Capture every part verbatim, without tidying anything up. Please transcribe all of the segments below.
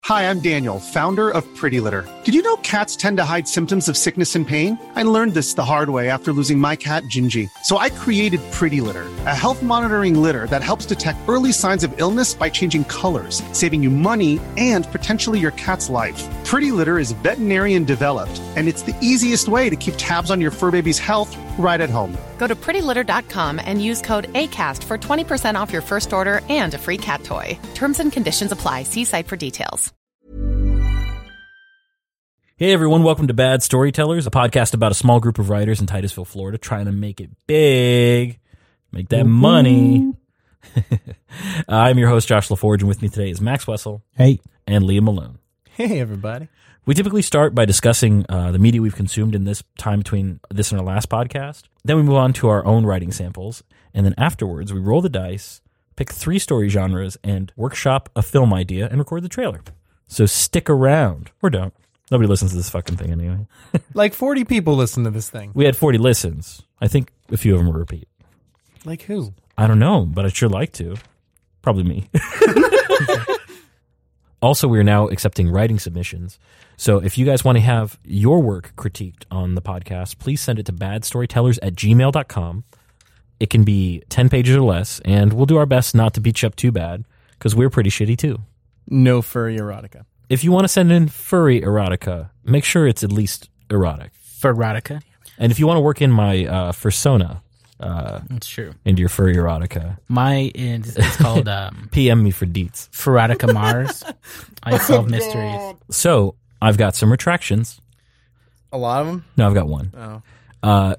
Hi, I'm Daniel, founder of Pretty Litter. Did you know cats tend to hide symptoms of sickness and pain? I learned this the hard way after losing my cat, Gingy. So I created Pretty Litter, a health monitoring litter that helps detect early signs of illness by changing colors, saving you money and potentially your cat's life. Pretty Litter is veterinarian developed, and it's the easiest way to keep tabs on your fur baby's health right at home. Go to pretty litter dot com and use code ACAST for twenty percent off your first order and a free cat toy. Terms and conditions apply. See site for details. Hey everyone, welcome to Bad Storytellers, a podcast about a small group of writers in Titusville, Florida, trying to make it big, make that money. I'm your host, Josh LaForge, and with me today is Max Wessel. Hey. And Liam Malone. Hey, everybody. We typically start by discussing uh, the media we've consumed in this time between this and our last podcast. Then we move on to our own writing samples, and then afterwards we roll the dice, pick three story genres, and workshop a film idea and record the trailer. So stick around. Or don't. Nobody listens to this fucking thing anyway. Like forty people listen to this thing. We had forty listens. I think a few of them were repeat. Like who? I don't know, but I'd sure like to. Probably me. Also, we are now accepting writing submissions. So if you guys want to have your work critiqued on the podcast, please send it to badstorytellers at gmail dot com. It can be ten pages or less, and we'll do our best not to beat you up too bad, because we're pretty shitty too. No furry erotica. If you want to send in furry erotica, make sure it's at least erotic. Erotica. And if you want to work in my uh, fursona uh, That's true. into your furry erotica, My is it's called um, P M me for deets. Erotica Mars. I solve mysteries. So I've got some retractions. A lot of them? No, I've got one. Oh. Uh,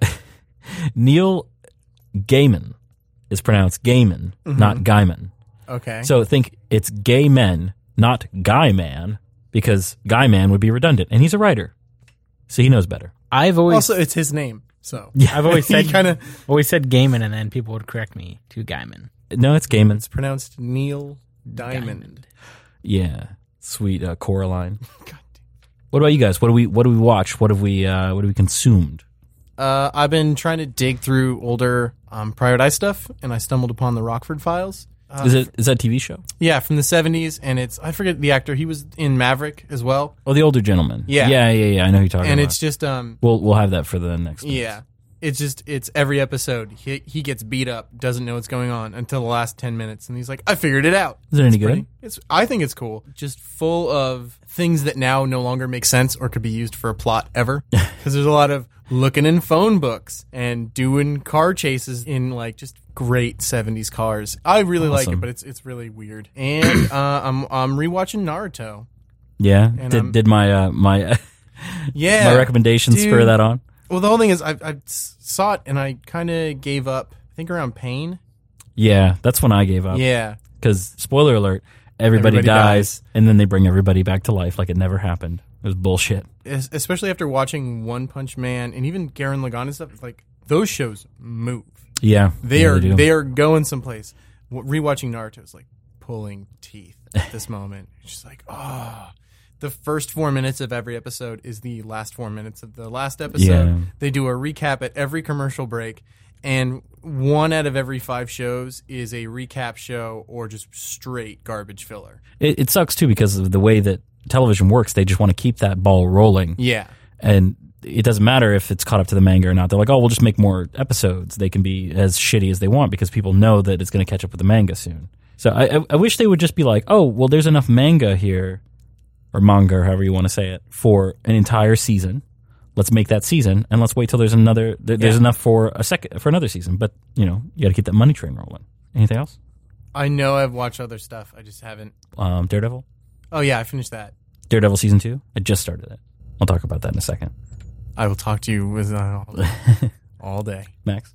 Neil Gaiman is pronounced Gaiman, Mm-hmm. not Gaiman. Okay. So think it's gay men, not guy man, because guy man would be redundant, and he's a writer, so he knows better. I've always also, it's his name, so. I've always said kind of always said Gaiman, and then people would correct me to Gaiman. No, it's Gaiman. It's pronounced Neil Diamond. Diamond. Yeah, sweet uh, Coraline. God. What about you guys? What do we What do we watch? What have we uh, What have we consumed? Uh, I've been trying to dig through older um, Private Eye stuff, and I stumbled upon the Rockford Files. Uh, Is it is that a T V show? Yeah, from the seventies, and it's, I forget the actor, he was in Maverick as well. Oh, the older gentleman. Yeah. yeah, yeah, yeah. I know who you're talking And about. it's just, um, We'll we'll have that for the next. yeah, it's just, it's every episode, he, he gets beat up, doesn't know what's going on until the last ten minutes, and he's like, I figured it out. Is it any It's good? pretty- It's, I think it's cool. Just full of things that now no longer make sense or could be used for a plot ever. Because there's a lot of looking in phone books and doing car chases in like just great seventies cars. I really like it, Awesome. but it's it's really weird. And uh, I'm I'm rewatching Naruto. Yeah. And, Did um, did my uh, my Yeah, my recommendations dude. spur that on? Well, the whole thing is I I saw it and I kind of gave up. I think around Pain. Yeah, that's when I gave up. Yeah. Because spoiler alert, everybody, Everybody dies, dies. and then they bring everybody back to life like it never happened. It was bullshit. Es- especially after watching One Punch Man and even Gurren Lagann and stuff. It's like those shows move. Yeah, They yeah, are do. they are going someplace. W- Rewatching Naruto is like pulling teeth at this moment. It's just like, oh, the first four minutes of every episode is the last four minutes of the last episode. Yeah. They do a recap at every commercial break, and one out of every five shows is a recap show or just straight garbage filler. It, it sucks too because of the way that television works. They just want to keep that ball rolling. Yeah. And it doesn't matter if it's caught up to the manga or not. They're like, oh, we'll just make more episodes. They can be as shitty as they want because people know that it's going to catch up with the manga soon. So I, I, I wish they would just be like, oh, well, there's enough manga here, or manga, or however you want to say it, for an entire season. Let's make that season, and let's wait till there's another. There, There's Yeah. enough for a second for another season. But you know, you got to keep that money train rolling. Anything else? I know I've watched other stuff. I just haven't. Um, Daredevil. Oh, yeah, I finished that. Daredevil season two. I just started it. I'll talk about that in a second. I will talk to you with uh, all day. all day. Max.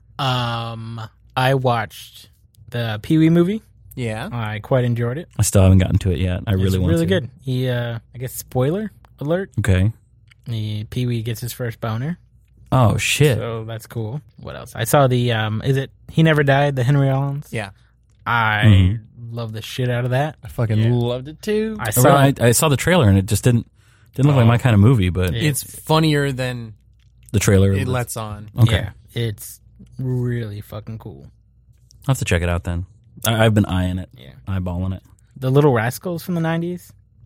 Um, I watched the Pee Wee movie. Yeah. I quite enjoyed it. I still haven't gotten to it yet. I really it's want really to. good. He, uh, I guess, spoiler alert. Okay. He, Pee Wee gets his first boner. Oh shit. So that's cool. What else? I saw the um. Is it He Never Died? The Henry Rollins. Yeah. I Mhm. love the shit out of that. I fucking Yeah. loved it too. I I, saw. I, I saw the trailer and it just didn't didn't look Oh. like my kind of movie, but Yeah. It's funnier than the trailer it was- lets on. Okay. Yeah, it's really fucking cool. I'll have to check it out then. I, I've been eyeing it, Yeah. eyeballing it. The Little Rascals from the nineties.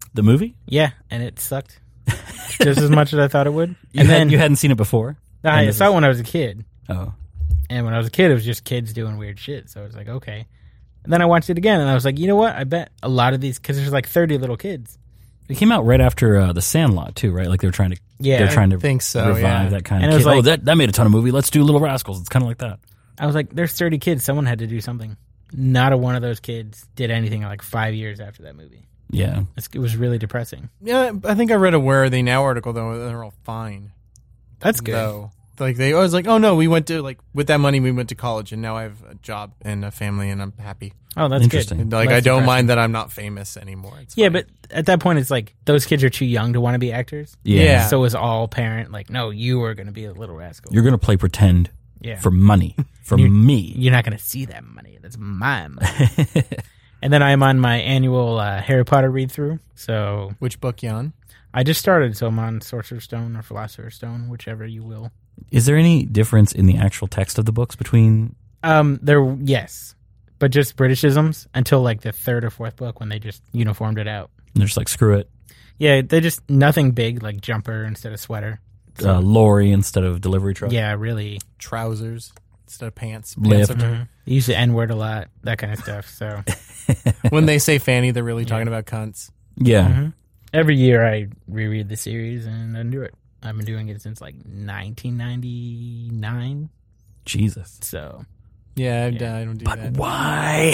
The movie? Yeah, and it sucked just as much as I thought it would. You And had, then you hadn't seen it before? I And this saw it is- when I was a kid. Oh. And when I was a kid, it was just kids doing weird shit. So I was like, okay. And then I watched it again, and I was like, you know what? I bet a lot of these, because there's like thirty little kids. It came out right after uh, The Sandlot, too, right? Like they were trying to Yeah, they're trying to think so, revive yeah. that kind And of it was kid. oh, like- that, that made a ton of movie. Let's do Little Rascals. It's kind of like that. I was like, there's thirty kids. Someone had to do something. Not a one of those kids did anything like five years after that movie. Yeah. It's, it was really depressing. Yeah, I think I read a Where Are They Now article, though. They're all fine. That's good. Though. Like, they always like, oh, no, we went to, like, with that money, we went to college, and now I have a job and a family, and I'm happy. Oh, that's Interesting. good. And, like, Less I don't depressing. mind that I'm not famous anymore. It's Yeah, fine. but at that point, it's like those kids are too young to want to be actors. Yeah. Yeah. So is all parent like, no, you are going to be a little rascal. You're going to play pretend yeah. for money. For You- me. You're not going to see that money. That's my money. And then I'm on my annual uh, Harry Potter read through. So Which book, Jan? I just started. So I'm on Sorcerer's Stone or Philosopher's Stone, whichever you will. Is there any difference in the actual text of the books between... Um, there, yes, but just Britishisms until like the third or fourth book when they just uniformed it out. They're just like, screw it. Yeah, they just nothing big like jumper instead of sweater. Uh, lorry instead of delivery truck. Yeah, really. Trousers instead of pants. Lift. Pants are- Mhm. They use the N word a lot, that kind of stuff. So when they say fanny, they're really talking about cunts. Yeah. mhm. every year I reread the series and undo it. I've been doing it since like nineteen ninety-nine. Jesus. So Yeah, I, Yeah. I don't do But that. why?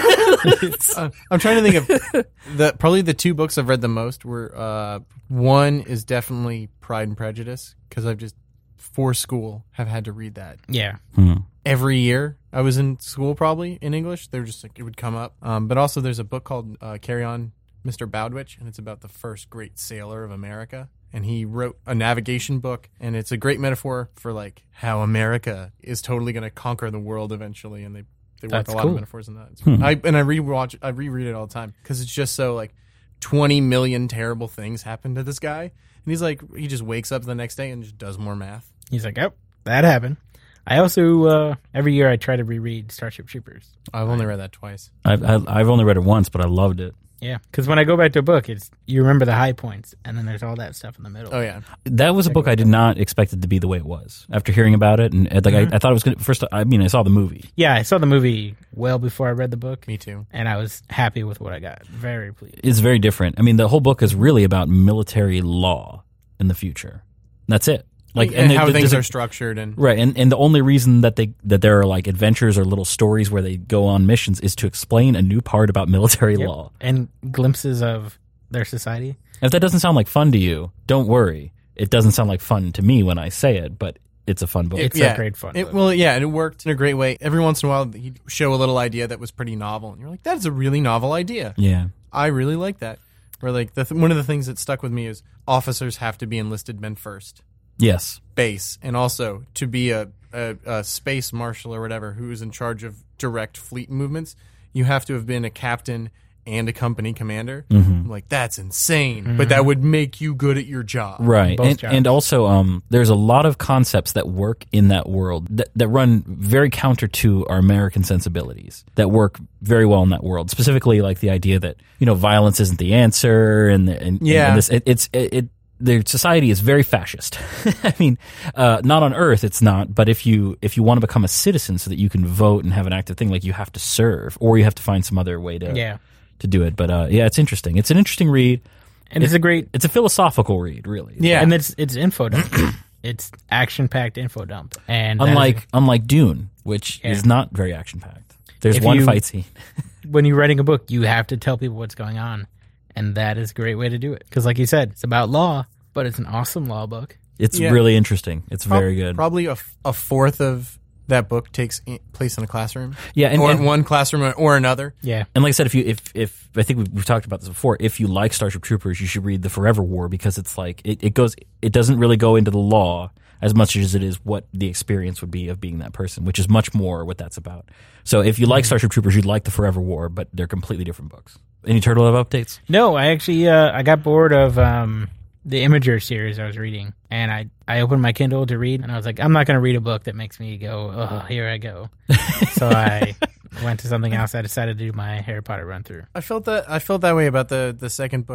Uh, I'm trying to think of the probably the two books I've read the most were uh, one is definitely Pride and Prejudice because I've just for school have had to read that yeah, Hmm. every year. I was in school probably in English. They were just like it would come up. Um, but also there's a book called uh, Carry On, Mister Bowditch, and it's about the first great sailor of America. And he wrote a navigation book, and it's a great metaphor for like how America is totally going to conquer the world eventually. And they they work That's a lot cool. of metaphors in that. It's- Hmm. I and I rewatch, I reread it all the time because it's just so like twenty million terrible things happen to this guy, and he's like he just wakes up the next day and just does more math. he's like, oh, that happened. I also uh, every year I try to reread Starship Troopers. I've only read that twice. I've, I've I've only read it once, but I loved it. Yeah, because when I go back to a book, it's you remember the high points, and then there's all that stuff in the middle. Oh yeah, That was a book I did not expect it to be the way it was. After hearing about it, and uh, like I, I thought it was going to first. I mean, I saw the movie. Yeah, I saw the movie well before I read the book, me too. and I was happy with what I got. Very pleased. It's very different. I mean, the whole book is really about military law in the future. That's it. Like and, there- how there's things a- are structured and Right, and and the only reason that they that there are like adventures or little stories where they go on missions is to explain a new part about military Yep. law. And glimpses of their society. If that doesn't sound like fun to you, don't worry. It doesn't sound like fun to me when I say it, but it's a fun book. It's a great fun It, book. well, yeah, and it worked in a great way. Every once in a while, he'd show a little idea that was pretty novel, and you're like, "That's a really novel idea." yeah, I really like that. Where like the th- one of the things that stuck with me is officers have to be enlisted men first, yes, base, and also to be a, a, a space marshal or whatever who is in charge of direct fleet movements. You have to have been a captain and a company commander. I'm like, that's insane, but that would make you good at your job. right. Both And, jobs. and also, um, there's a lot of concepts that work in that world that, that run very counter to our American sensibilities that work very well in that world. Specifically, like the idea that you know violence isn't the answer, and and, Yeah. and this it, it's it. it their society is very fascist. I mean, uh, not on Earth, it's not. But if you if you want to become a citizen so that you can vote and have an active thing, like you have to serve, or you have to find some other way to Yeah. to do it. But uh, yeah, it's interesting. It's an interesting read. And it's a great It's a philosophical read, really. Yeah, and it's it's info dump. It's action packed info dump. And that is- Unlike unlike Dune, which Yeah. is not very action packed. There's If one you- fight scene. when you're writing a book, you have to tell people what's going on. And that is a great way to do it. Because like you said, it's about law, but it's an awesome law book. It's Yeah. really interesting. It's Prob- very good. Probably a, f- a fourth of that book takes i- place in a classroom. Yeah, and, or and, one classroom or another. Yeah. and like I said, if you if if I think we've, we've talked about this before, if you like Starship Troopers, you should read The Forever War because it's like it, it goes. It doesn't really go into the law as much as it is what the experience would be of being that person, which is much more what that's about. So if you like Starship Troopers, you'd like The Forever War, but they're completely different books. Any Turtle Love updates? No, I actually uh, I got bored of um, the Imager series I was reading, and I, I opened my Kindle to read, and I was like, I'm not going to read a book that makes me go, oh, here I go. So I went to something else. I decided to do my Harry Potter run through. I felt that I felt that way about the the second book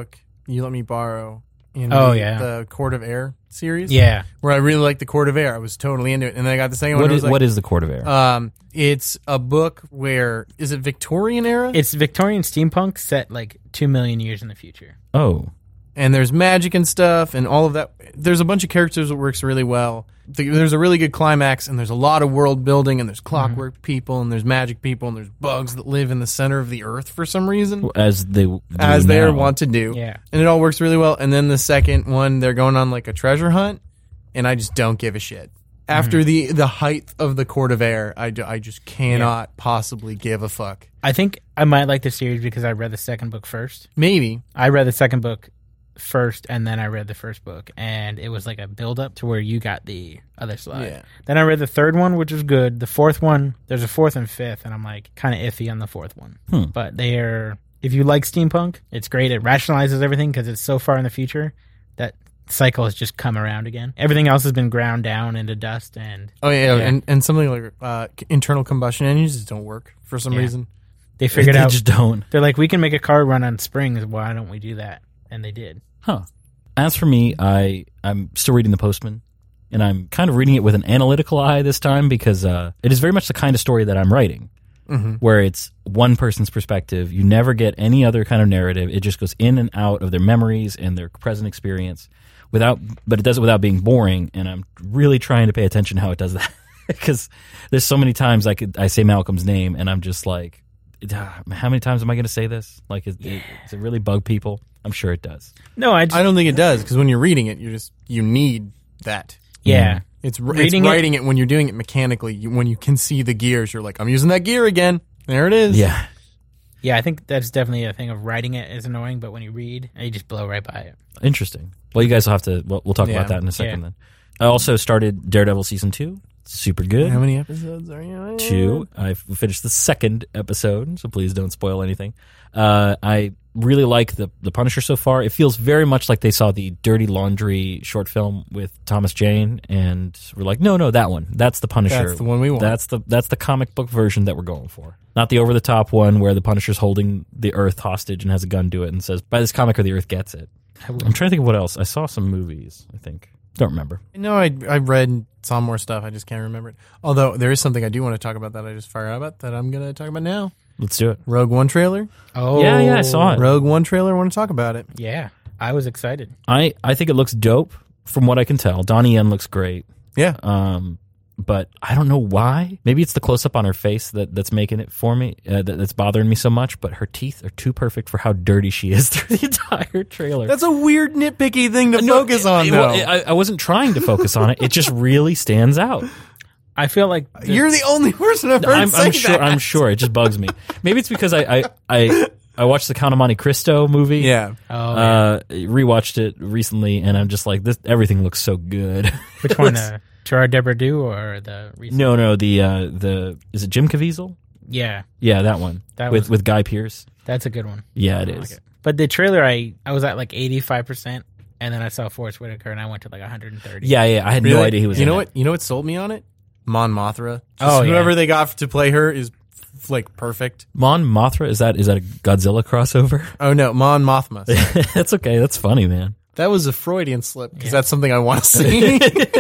you let me borrow in Oh, the, yeah. the Court of Air series. Yeah. Where I really liked the Court of Air. I was totally into it. And then I got the second one. What and I is was like, what is the Court of Air? Um, it's a book where is it Victorian era? It's Victorian steampunk set like two million years in the future. oh, and there's magic and stuff and all of that. There's a bunch of characters that works really well. The- There's a really good climax, and there's a lot of world building, and there's clockwork Mm-hmm. people, and there's magic people, and there's bugs that live in the center of the earth for some reason, as they do as they now. want to do. Yeah. And it all works really well. And then the second one, they're going on like a treasure hunt, and I just don't give a shit. After Mm-hmm. the the height of the Court of Air, I, do- I just cannot possibly give a fuck. I think I might like the series because I read the second book first. Maybe. I read the second book first, and then I read the first book, and it was like a build up to where you got the other side. Yeah. Then I read the third one, which was good. The fourth one, there's a fourth and fifth, and I'm like kind of iffy on the fourth one. Hmm. But they are, if you like steampunk, it's great. It rationalizes everything because it's so far in the future that cycle has just come around again. Everything else has been ground down into dust, and Oh, yeah. Yeah. And, and something like uh, internal combustion engines just don't work for some Yeah. reason. they figured they out just don't. they're like, we can make a car run on springs. Why don't we do that? And they did. Huh. As for me, I I'm still reading The Postman, and I'm kind of reading it with an analytical eye this time because uh, it is very much the kind of story that I'm writing, Mm-hmm. where it's one person's perspective. You never get any other kind of narrative. It just goes in and out of their memories and their present experience, without. But it does it without being boring. And I'm really trying to pay attention how it does that because there's so many times I could I say Malcolm's name and I'm just like, how many times am I going to say this? Like, is, it, does it really bug people? I'm sure it does. No, I just, I don't think it does because when you're reading it, you just you need that. yeah. It's, Reading it's it- writing it, when you're doing it mechanically. You, when you can see the gears, you're like, I'm using that gear again. There it is. Yeah. Yeah, I think that's definitely a thing of writing it is annoying, but when you read, you just blow right by it. Interesting. Well, you guys will have to. Well, we'll talk Yeah. about that in a second. Yeah. Then I also started Daredevil season two. Super good. How many episodes are you on? Two. I finished the second episode, so please don't spoil anything. Uh, I really like the the Punisher so far. It feels very much like they saw the Dirty Laundry short film with Thomas Jane, and we're like, no, no, that one. That's the Punisher. That's the one we want. That's the that's the comic book version that we're going for. Not the over the top one where the Punisher's holding the Earth hostage and has a gun to it and says, "By this comic or the Earth gets it." I'm trying to think of what else. I saw some movies. I think don't remember. No, I I read some more stuff. I just can't remember it. Although there is something I do want to talk about that I just fired out about that I'm going to talk about now. Let's do it. Rogue One trailer. Oh, Yeah, yeah, I saw it. Rogue One trailer. I want to talk about it. Yeah, I was excited. I, I think it looks dope from what I can tell. Donnie Yen looks great. Yeah. Um, but I don't know why. Maybe it's the close up on her face that, that's making it for me. Uh, that, that's bothering me so much. But her teeth are too perfect for how dirty she is through the entire trailer. That's a weird nitpicky thing to No, focus it- on, it- though. I, I wasn't trying to focus on it. It just really stands out. I feel like the- You're the only person I've heard I'm, say I'm sure. that. I'm sure it just bugs me. Maybe it's because I I, I, I watched the Count of Monte Cristo movie. Yeah. oh, yeah. Uh, rewatched it recently, and I'm just like, this. Everything looks so good. Which one, uh, Gerard Depardieu or the recent? No, no. The uh, the is it Jim Caviezel? Yeah, Yeah, that one. That with was- with Guy Pearce. that's a good one. Yeah, it I is. like it. But the trailer, I I was at like eighty-five percent, and then I saw Forrest Whitaker, and I went to like one hundred thirty. Yeah, yeah. I had Really? no idea he was. You in know it. what? You know what sold me on it? Mon Mothra. Just Oh, yeah. whoever they got to play her is f- like perfect. Mon Mothra is that is that a Godzilla crossover? Oh no, Mon Mothma. Sorry. That's okay. That's funny, man. That was a Freudian slip because Yeah. that's something I want to see.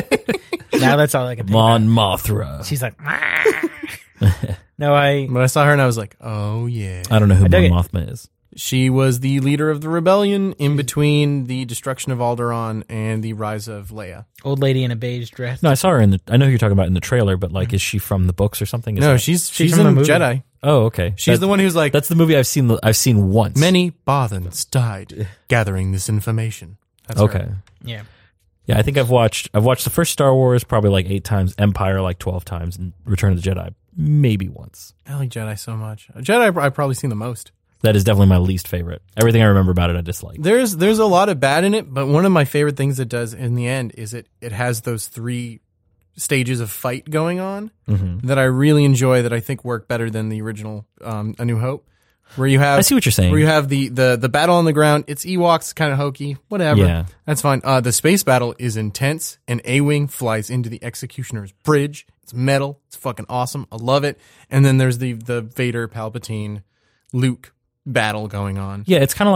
Now that's all I can think Mon about. Mothra. She's like, no, I When I saw her and I was like, oh yeah. I don't know who I dug Mon it. Mothma is. She was the leader of the rebellion in between the destruction of Alderaan and the rise of Leia. old lady in a beige dress. No, I saw her in the. I know who you're talking about in the trailer, but like, is she from the books or something? Is No, that- she's she's, from in the movie. Jedi. Oh, okay. She's That- the one who's like, That's the movie I've seen. I've seen once. many Bothans died gathering this information. That's Okay. her. Yeah, Yeah, I think I've watched. I've watched the first Star Wars probably like eight times, Empire like twelve times, and Return of the Jedi maybe once. I like Jedi so much. Jedi I've probably seen the most. That is definitely my least favorite. Everything I remember about it, I dislike. There's there's a lot of bad in it, but one of my favorite things it does in the end is it it has those three stages of fight going on Mm-hmm. that I really enjoy that I think work better than the original um, A New Hope, where you have I see what you're saying. where you have the the the battle on the ground. It's Ewoks, kind of hokey, whatever. Yeah. That's fine. Uh, the space battle is intense, and A-Wing flies into the Executioner's bridge. It's metal. It's fucking awesome. I love it. And then there's the the Vader, Palpatine, Luke battle going on. Yeah, it's kind of like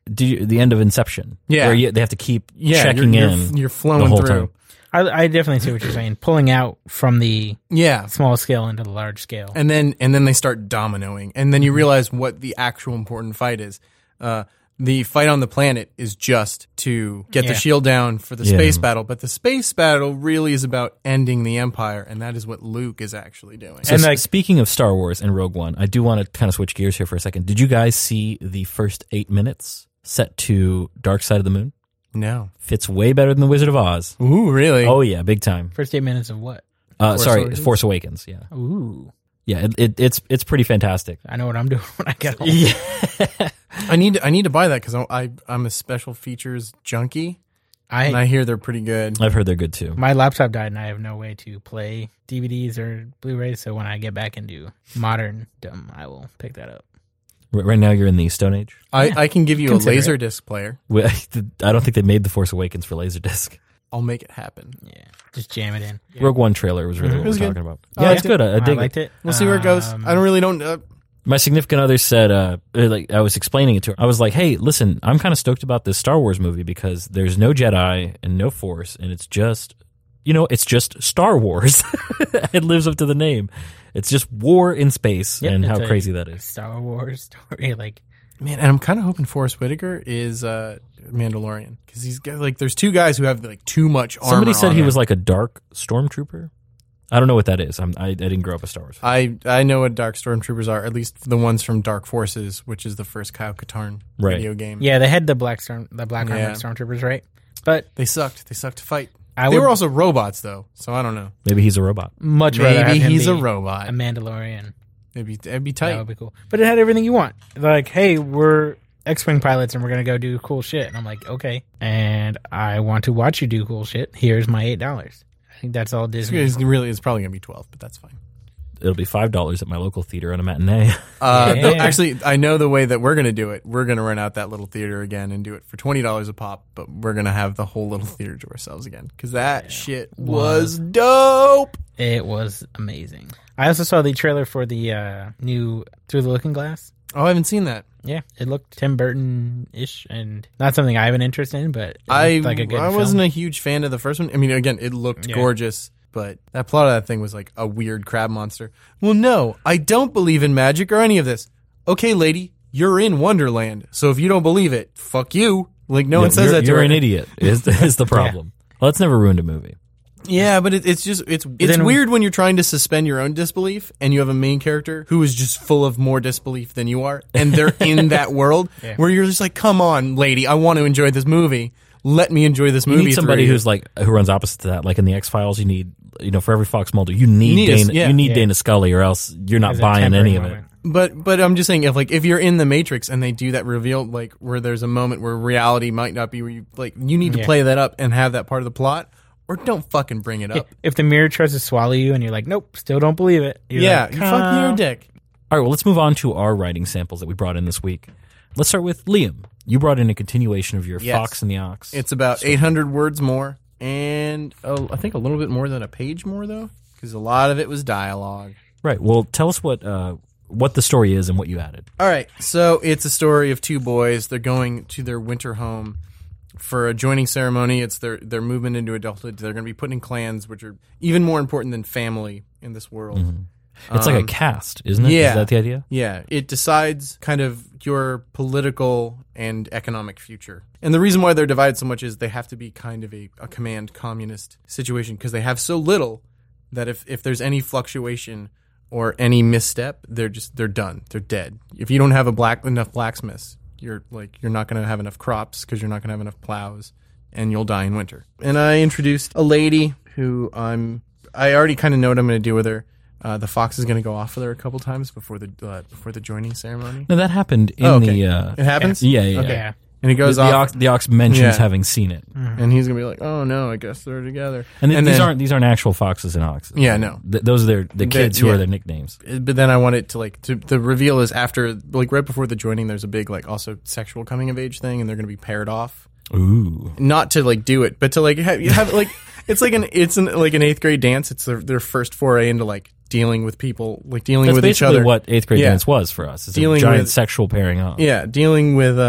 do you, the end of Inception. Yeah. Where you, they have to keep Yeah, checking you're, in. You're, you're flowing the whole through. time. I, I definitely see what you're saying. Pulling out from the Yeah. small scale into the large scale. And then and then they start dominoing. And then you realize what the actual important fight is. Uh, the fight on the planet is just to get Yeah. the shield down for the Yeah. space battle. But the space battle really is about ending the Empire. And that is what Luke is actually doing. So And, s- like- speaking of Star Wars and Rogue One, I do want to kind of switch gears here for a second. Did you guys see the first eight minutes set to Dark Side of the Moon? No. Fits way better than The Wizard of Oz. Ooh, really? Oh yeah, big time. First eight minutes of what? Uh, Force sorry, Awakens? Force Awakens. Yeah, Ooh. yeah. It, it, it's it's pretty fantastic. I know what I'm doing when I get home. Yeah. I need to, I need to buy that because I, I'm a special features junkie. And I I hear they're pretty good. I've heard they're good too. My laptop died and I have no way to play D V Ds or Blu-rays, so when I get back into modern dumb, I will pick that up. R- Right now, you're in the Stone Age. I, I can give you a Consider laser it. disc player. We- I don't think they made the Force Awakens for Laserdisc. I'll make it happen. Yeah, just jam it in. Rogue One trailer was really Mhm. what It was we're good. talking about. I Yeah, liked it's good. I, I I dig liked it. it. We'll see where it goes. Um, I don't really don't. Uh, My significant other said, uh, like I was explaining it to her. I was like, "Hey, listen, I'm kind of stoked about this Star Wars movie because there's no Jedi and no Force, and it's just, you know, it's just Star Wars. It lives up to the name. It's just war in space, Yep, and it's how a crazy that is." Star Wars story, like Man, and I'm kind of hoping Forrest Whitaker is uh, Mandalorian because he's got like there's two guys who have like too much armor. Somebody said on he them. was like a dark stormtrooper. I don't know what that is. I'm, I I didn't grow up a Star Wars fan. I I know what Dark Stormtroopers are, at least the ones from Dark Forces, which is the first Kyle Katarn Right. video game. yeah, they had the black storm, the black Yeah. armored stormtroopers, right? But They sucked. They sucked to fight. I they would were also robots though, so I don't know. Maybe he's a robot. much rather have Maybe him he's a be robot. a Mandalorian. It'd be it'd be That tight. would be cool. But it had everything you want. Like, hey, we're X-wing pilots and we're gonna go do cool shit. And I'm like, okay. And I want to watch you do cool shit. Here's my eight dollars. I think that's all It's, Disney. it's really it's probably gonna be twelve, but that's fine. It'll be five dollars at my local theater on a matinee. Uh, Yeah. though, actually, I know the way that we're gonna do it. We're gonna rent out that little theater again and do it for twenty dollars a pop. But we're gonna have the whole little theater to ourselves again because that shit was dope. It was amazing. I also saw the trailer for the uh, new Through the Looking Glass. Oh, I haven't seen that. Yeah, it looked Tim Burton-ish and not something I have an interest in, but it I looked like a good I film. wasn't a huge fan of the first one. I mean, again, it looked Yeah. gorgeous, but that plot of that thing was like a weird crab monster. Well, no, I don't believe in magic or any of this. Okay, lady, you're in Wonderland, so if you don't believe it, fuck you. Like no one says you're, that to You're her. an idiot. Is is the problem? Well, that's never ruined a movie. Yeah, but it, it's just it's it's Then- weird when you're trying to suspend your own disbelief and you have a main character who is just full of more disbelief than you are, and they're in that world Yeah. where you're just like, come on, lady, I want to enjoy this movie. Let me enjoy this You movie. need somebody through you. who's like who runs opposite to that. Like in the X Files, you need you know for every Fox Mulder, you need, You need a- Dana. yeah. you need Yeah. Dana Scully, or else you're not There's a buying temporary any of it. moment. But but I'm just saying if like if you're in the Matrix and they do that reveal like where there's a moment where reality might not be where you like you need to Yeah. play that up and have that part of the plot or don't fucking bring it up. If the mirror tries to swallow you and you're like, nope, still don't believe it. You're Yeah, like, you fuck your "Oh." dick. All right, well, let's move on to our writing samples that we brought in this week. Let's start with Liam. You brought in a continuation of your Yes. Fox and the Ox. It's about eight hundred words more and oh, I think a little bit more than a page more though because a lot of it was dialogue. right. Well, tell us what uh, what the story is and what you added. All right, so it's a story of two boys. They're going to their winter home for a joining ceremony. It's their their movement into adulthood. They're going to be put in clans, which are even more important than family in this world. It's like a cast, isn't it? yeah. Is that the idea? Yeah, it decides kind of your political and economic future. And the reason why they're divided so much is they have to be kind of a, a command communist situation because they have so little that if, if there's any fluctuation or any misstep, they're just they're done. They're dead. If you don't have a black enough blacksmiths, you're like you're not going to have enough crops because you're not going to have enough plows and you'll die in winter. And I introduced a lady who I'm I already kind of know what I'm going to do with her. Uh, the fox is going to go off with her a couple times before the uh, before the joining ceremony. No, that happened in Oh, okay. the. Uh, It happens? Yeah, yeah. Okay. Yeah. And he The, goes the off, ox, the ox mentions Yeah. having seen it, and he's gonna be like, "Oh no, I guess they're together." and, th- these then, aren't these aren't actual foxes and oxes. Yeah, no. Th- those are their the kids who yeah. are their nicknames. But then I want it to like to the reveal is after like right before the joining. There's a big like also sexual coming of age thing, and they're gonna be paired off. Ooh, Not to like do it, but to like have, you have like it's like an it's an, like an eighth grade dance. It's their their first foray into like dealing with people, like dealing that's with each basically other. what eighth grade Yeah. dance was for us. It's Dealing a giant with- sexual pairing up. Yeah, dealing with um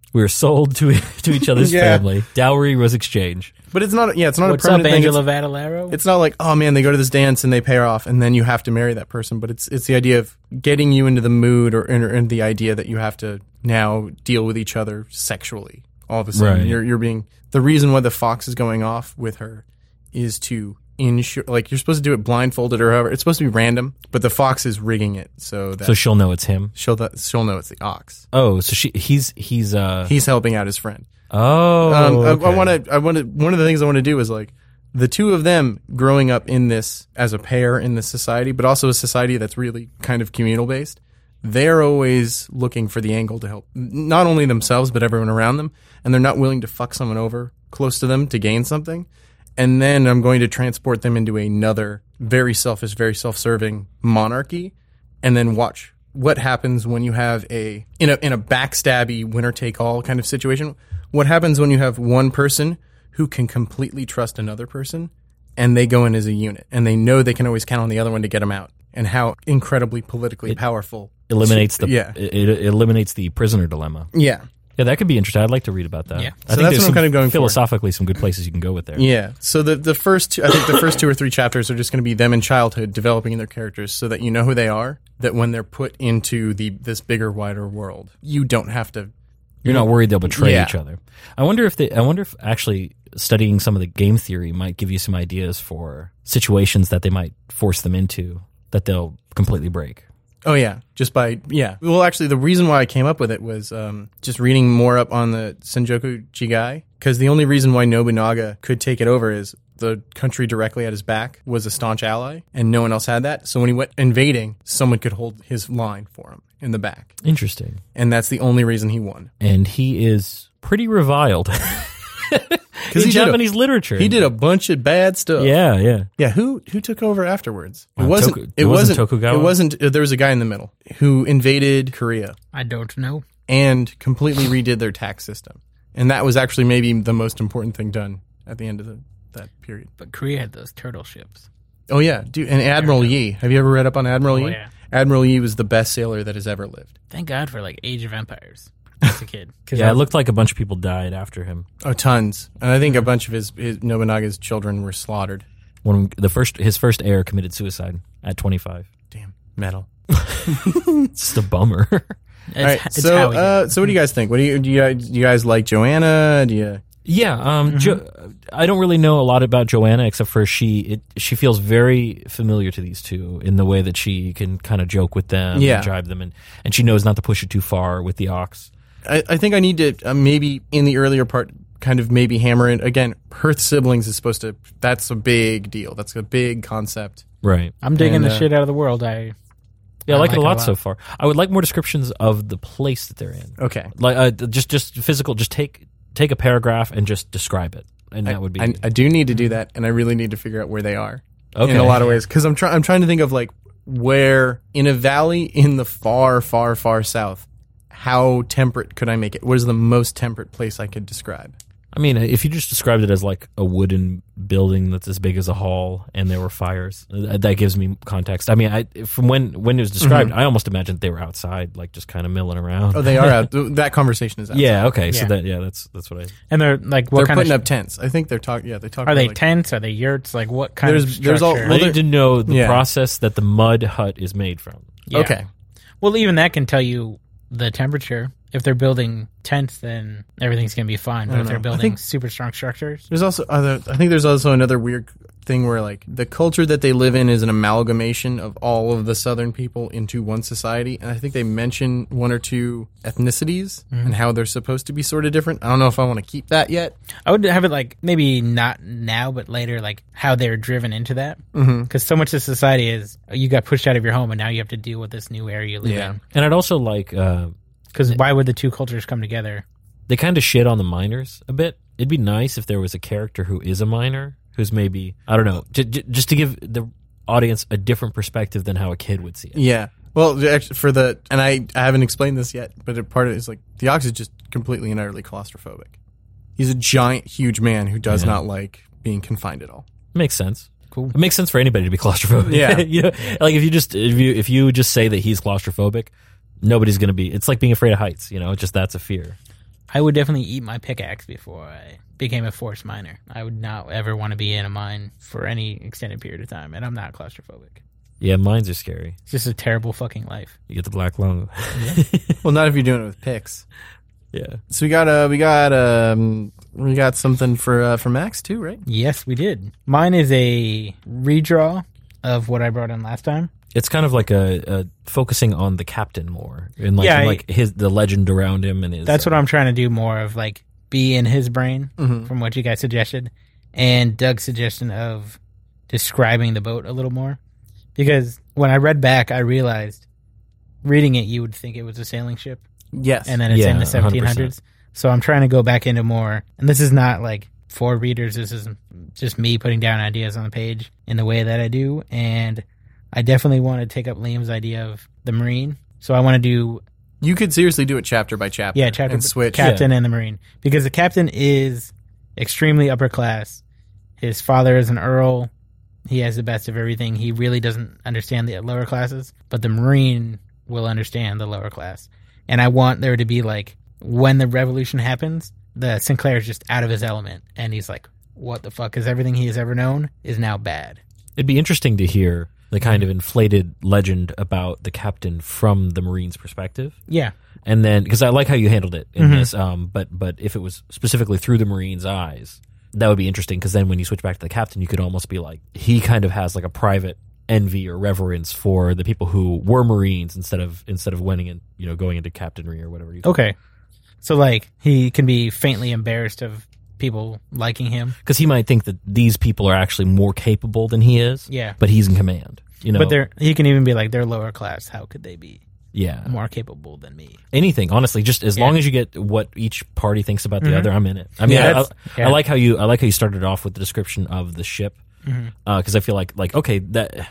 We were sold to to each other's Yeah. family. Dowry was exchange. But it's not. Yeah, it's not What's a up, permanent thing. Angela It's, Vadalero? it's not like, oh man, they go to this dance and they pay her off, and then you have to marry that person. But it's it's the idea of getting you into the mood or in, in the idea that you have to now deal with each other sexually. All of a sudden, Right. you're you're being the reason why the fox is going off with her is to ensure, like, you're supposed to do it blindfolded or however. It's supposed to be random, but the fox is rigging it so that So she'll know it's him. she'll that she'll know it's the ox. Oh, so she he's he's uh He's helping out his friend. oh Um, okay. I, I want to. I want to. One of the things I want to do is like the two of them growing up in this as a pair in this society, but also a society that's really kind of communal based. They're always looking for the angle to help not only themselves but everyone around them, and they're not willing to fuck someone over close to them to gain something. And then I'm going to transport them into another very selfish, very self-serving monarchy, and then watch what happens when you have a in a in a backstabby winner take all kind of situation. What happens when you have one person who can completely trust another person, and they go in as a unit, and they know they can always count on the other one to get them out, and how incredibly politically powerful eliminates the yeah it, it eliminates the prisoner dilemma. yeah. Yeah, that could be interesting. I'd like to read about that. Yeah. I So think that's there's what I'm some kind of going for. philosophically some good places you can go with there. Yeah. So the the first two, I think the first two or three chapters are just going to be them in childhood developing their characters so that you know who they are, that when they're put into the this bigger, wider world, you don't have to. You're not worried they'll betray Yeah. each other. I wonder if they I wonder if actually studying some of the game theory might give you some ideas for situations that they might force them into that they'll completely break. Oh yeah, just by yeah. Well, actually, the reason why I came up with it was um, just reading more up on the Senjoku Jigai, because the only reason why Nobunaga could take it over is the country directly at his back was a staunch ally, and no one else had that. So when he went invading, someone could hold his line for him in the back, Interesting. and that's the only reason he won. And he is pretty reviled. Because in he did a- Japanese literature. He did a bunch of bad stuff. Yeah, yeah. Yeah, who who took over afterwards? It Uh, wasn't. Toku- it it wasn't wasn't. Tokugawa? It wasn't. uh, There was a guy in the middle who invaded Korea I don't know. and completely redid their tax system, and that was actually maybe the most important thing done at the end of the, that period. But Korea had those turtle ships. Oh yeah, dude. And Admiral Yi. Have you ever read up on Admiral Oh, Yi? yeah. Admiral Yi was the best sailor that has ever lived. Thank God for like Age of Empires as a kid. 'Cause Yeah, I- it looked like a bunch of people died after him. Oh, tons. And I think a bunch of his, his Nobunaga's children were slaughtered. When the first his first heir committed suicide at twenty-five. Damn, metal. It's just a bummer. it's, All right. it's So, how we do uh, it. so what do you guys think? What do you do? You, do you guys like Joanna? Do you? Yeah, um, jo- I don't really know a lot about Joanna except for she it, she feels very familiar to these two in the way that she can kind of joke with them, Yeah. and drive them, and, and she knows not to push it too far with the ox. I, I think I need to uh, maybe in the earlier part, kind of maybe hammer in again. Perth siblings is supposed to. That's a big deal. That's a big concept. Right. I'm digging and, the uh, shit out of the world. I Yeah, I, I like, like it a it a lot, lot. so far. I would like more descriptions of the place that they're in. Okay. Like uh, just just physical. Just take take a paragraph and just describe it, and that would be I, I do need to do that, and I really need to figure out where they are. Okay. In a lot of ways, because I'm trying. I'm trying to think of like where in a valley in the far, far, far south. How temperate could I make it? What is the most temperate place I could describe? I mean, if you just described it as like a wooden building that's as big as a hall and there were fires, uh, that gives me context. I mean, I, from when when it was described, I almost imagined they were outside, like just kind of milling around. Oh, they are out. That conversation is out. Yeah. Okay. So Yeah. that yeah, that's that's what I. and they're like, what They're kind putting of up tents. I think they're talking. Yeah, they talk. are about they like, tents? Are they yurts? Like what kind There's- of structure? there's all- I Well, need to know the yeah. process that the mud hut is made from. Yeah. Okay. Well, even that can tell you the temperature. If they're building tents, then everything's gonna be fine. But don't if they're know. I building think- super strong structures, There's also other. I think there's also another weird thing where like the culture that they live in is an amalgamation of all of the Southern people into one society, and I think they mention one or two ethnicities and how they're supposed to be sort of different. I don't know if I want to keep that yet. I would have it like maybe not now, but later, like how they're driven into that. Because so much of society is you got pushed out of your home, and now you have to deal with this new area you live Yeah. in. And I'd also like uh, Because why would the two cultures come together? they kind of shit on the miners a bit. It'd be nice if there was a character who is a miner, who's maybe I don't know, j- j- just to give the audience a different perspective than how a kid would see it. Yeah. Well, actually, for the and I, I haven't explained this yet, but a part of it is like the ox is just completely and utterly claustrophobic. He's a giant, huge man who does Yeah. not like being confined at all. Makes sense. Cool. It makes sense for anybody to be claustrophobic. Yeah. you know, like if you just if you if you just say that he's claustrophobic, nobody's gonna be. It's like being afraid of heights. You know, just that's a fear. I would definitely eat my pickaxe before I became a force miner. I would not ever want to be in a mine for any extended period of time, and I'm not claustrophobic. Yeah, mines are scary. It's just a terrible fucking life. You get the black lung. Well, not if you're doing it with picks. Yeah. So we got uh, we got um, we got something for uh, for Max too, right? Yes, we did. Mine is a redraw of what I brought in last time. It's kind of like a, a focusing on the captain more, and like, Yeah, and I- like his the legend around him, and his. That's uh, what I'm trying to do more of, like, be in his brain Mm-hmm. from what you guys suggested, and Doug's suggestion of describing the boat a little more. Because when I read back, I realized reading it, you would think it was a sailing ship, Yes. and then it's Yeah, in the one hundred seventeen percent. hundreds. So I'm trying to go back into more, and this is not like for readers. This is just me putting down ideas on the page in the way that I do, and I definitely want to take up Liam's idea of the Marine. So I want to do you could seriously do it chapter by chapter. Yeah, chapter and switch. captain and the Marine, because the captain is extremely upper class. His father is an earl. He has the best of everything. He really doesn't understand the lower classes, but the Marine will understand the lower class. And I want there to be like, when the revolution happens, the Sinclair is just out of his element, and he's like, "What the fuck? Is everything he has ever known is now bad?" It'd be interesting to hear the kind of inflated legend about the captain from the Marine's perspective. Yeah, And then, because I like how you handled it in Mhm. this, um, but but if it was specifically through the Marine's eyes, that would be interesting. Because then, when you switch back to the captain, you could almost be like, he kind of has like a private envy or reverence for the people who were Marines instead of instead of winning and you know going into captainry or whatever. You okay. So like, he can be faintly embarrassed of people liking him. because he might think that these people are actually more capable than he is. Yeah. but he's in command. You know, But they're he can even be like, they're lower class. How could they be yeah, more capable than me? anything. Honestly, just as Yeah. long as you get what each party thinks about the Mhm. other, I'm in it. I mean, Yeah, I, I, that's- yeah. I like how you I like how you started off with the description of the ship because I feel like like okay that.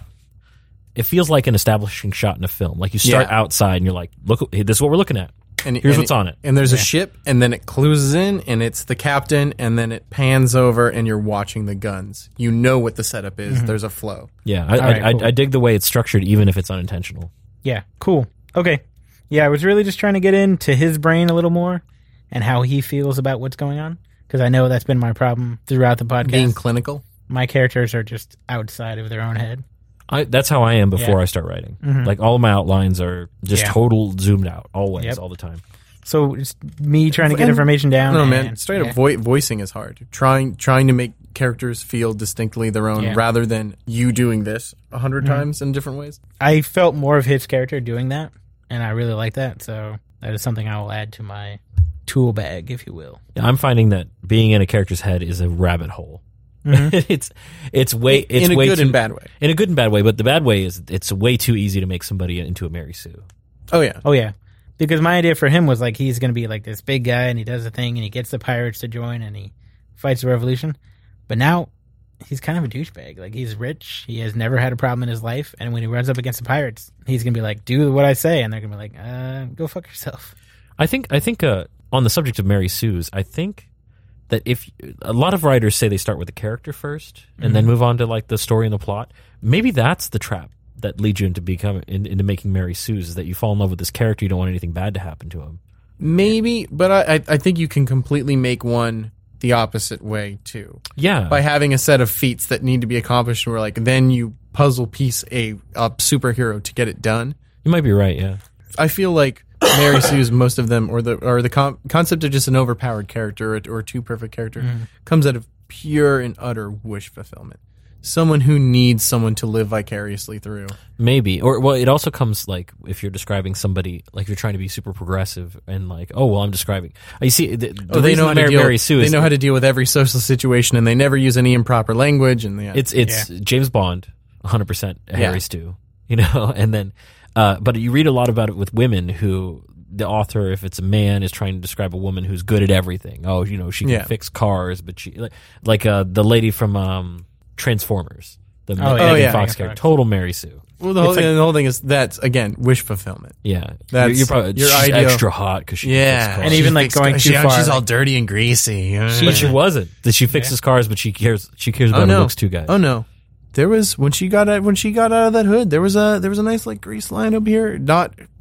It feels like an establishing shot in a film. Like you start Yeah. outside and you're like, "Look, this is what we're looking at. And, Here's and what's on it." And there's a ship, and then it closes in, and it's the captain, and then it pans over, and you're watching the guns. You know what the setup is. There's a flow. Yeah, I, right, I, cool. I, I dig the way it's structured, even if it's unintentional. Yeah, cool. Okay. Yeah, I was really just trying to get into his brain a little more and how he feels about what's going on, because I know that's been my problem throughout the podcast. Being clinical. My characters are just outside of their own head. I, that's how I am before Yeah. I start writing. Like all of my outlines are just Yeah. total zoomed out, always, Yep. all the time. So it's me trying to get And- information down. No, and- man. Straight yeah. up vo- voicing is hard. Trying trying to make characters feel distinctly their own Yeah. rather than you doing this a hundred times in different ways. I felt more of his character doing that, and I really like that. So that is something I will add to my tool bag, if you will. Yeah, I'm finding that being in a character's head is a rabbit hole. it's it's way it's in a way good too, and bad way. in a good and bad way. But the bad way is it's way too easy to make somebody into a Mary Sue. Oh, yeah. Oh yeah, because my idea for him was like he's going to be like this big guy, and he does the thing, and he gets the pirates to join, and he fights the revolution. But now he's kind of a douchebag. Like he's rich, he has never had a problem in his life, and when he runs up against the pirates, he's going to be like, "Do what I say," and they're going to be like, "Uh, go fuck yourself." I think I think uh, on the subject of Mary Sue's, I think that if a lot of writers say they start with the character first and then move on to like the story and the plot, maybe that's the trap that leads you into becoming in, into making Mary Sue's, is that you fall in love with this character, you don't want anything bad to happen to him. Maybe, but I, I I think you can completely make one the opposite way, too. Yeah, By having a set of feats that need to be accomplished where, like, then you puzzle piece a, a superhero to get it done. you might be right. Yeah, I feel like Mary Sue's, most of them, or the or the com- concept of just an overpowered character or, or a too perfect character, comes out of pure and utter wish fulfillment. Someone who needs someone to live vicariously through. maybe. Or well, it also comes like if you're describing somebody, like you're trying to be super progressive and like, oh well, I'm describing. You see, the, the Oh, they reason know how to Mary, deal. Mary Sue They is know how to deal with every social situation, and they never use any improper language. And yeah. It's it's James Bond, one hundred percent Harry Yeah. Stew, you know, and then, uh, but you read a lot about it with women who the author, if it's a man, is trying to describe a woman who's good at everything. Oh, you know, she can Yeah. fix cars, but she like, like uh, the lady from um, Transformers, the Oh, Megan yeah. Oh, yeah. Fox Megan character, Fox. total Mary Sue. well, the whole, it's like- and the whole thing is that's again wish fulfillment. Yeah, That's you're, you're probably your she's ideal- extra hot because she can Yeah, fix cars. And even, like, going too far, She's all like- dirty and greasy. but she wasn't. That she fixes cars, but she cares. She cares about Oh her no! looks too, guys. Oh no! There was when she got out when she got out of that hood. There was a there was a nice like grease line up here. Not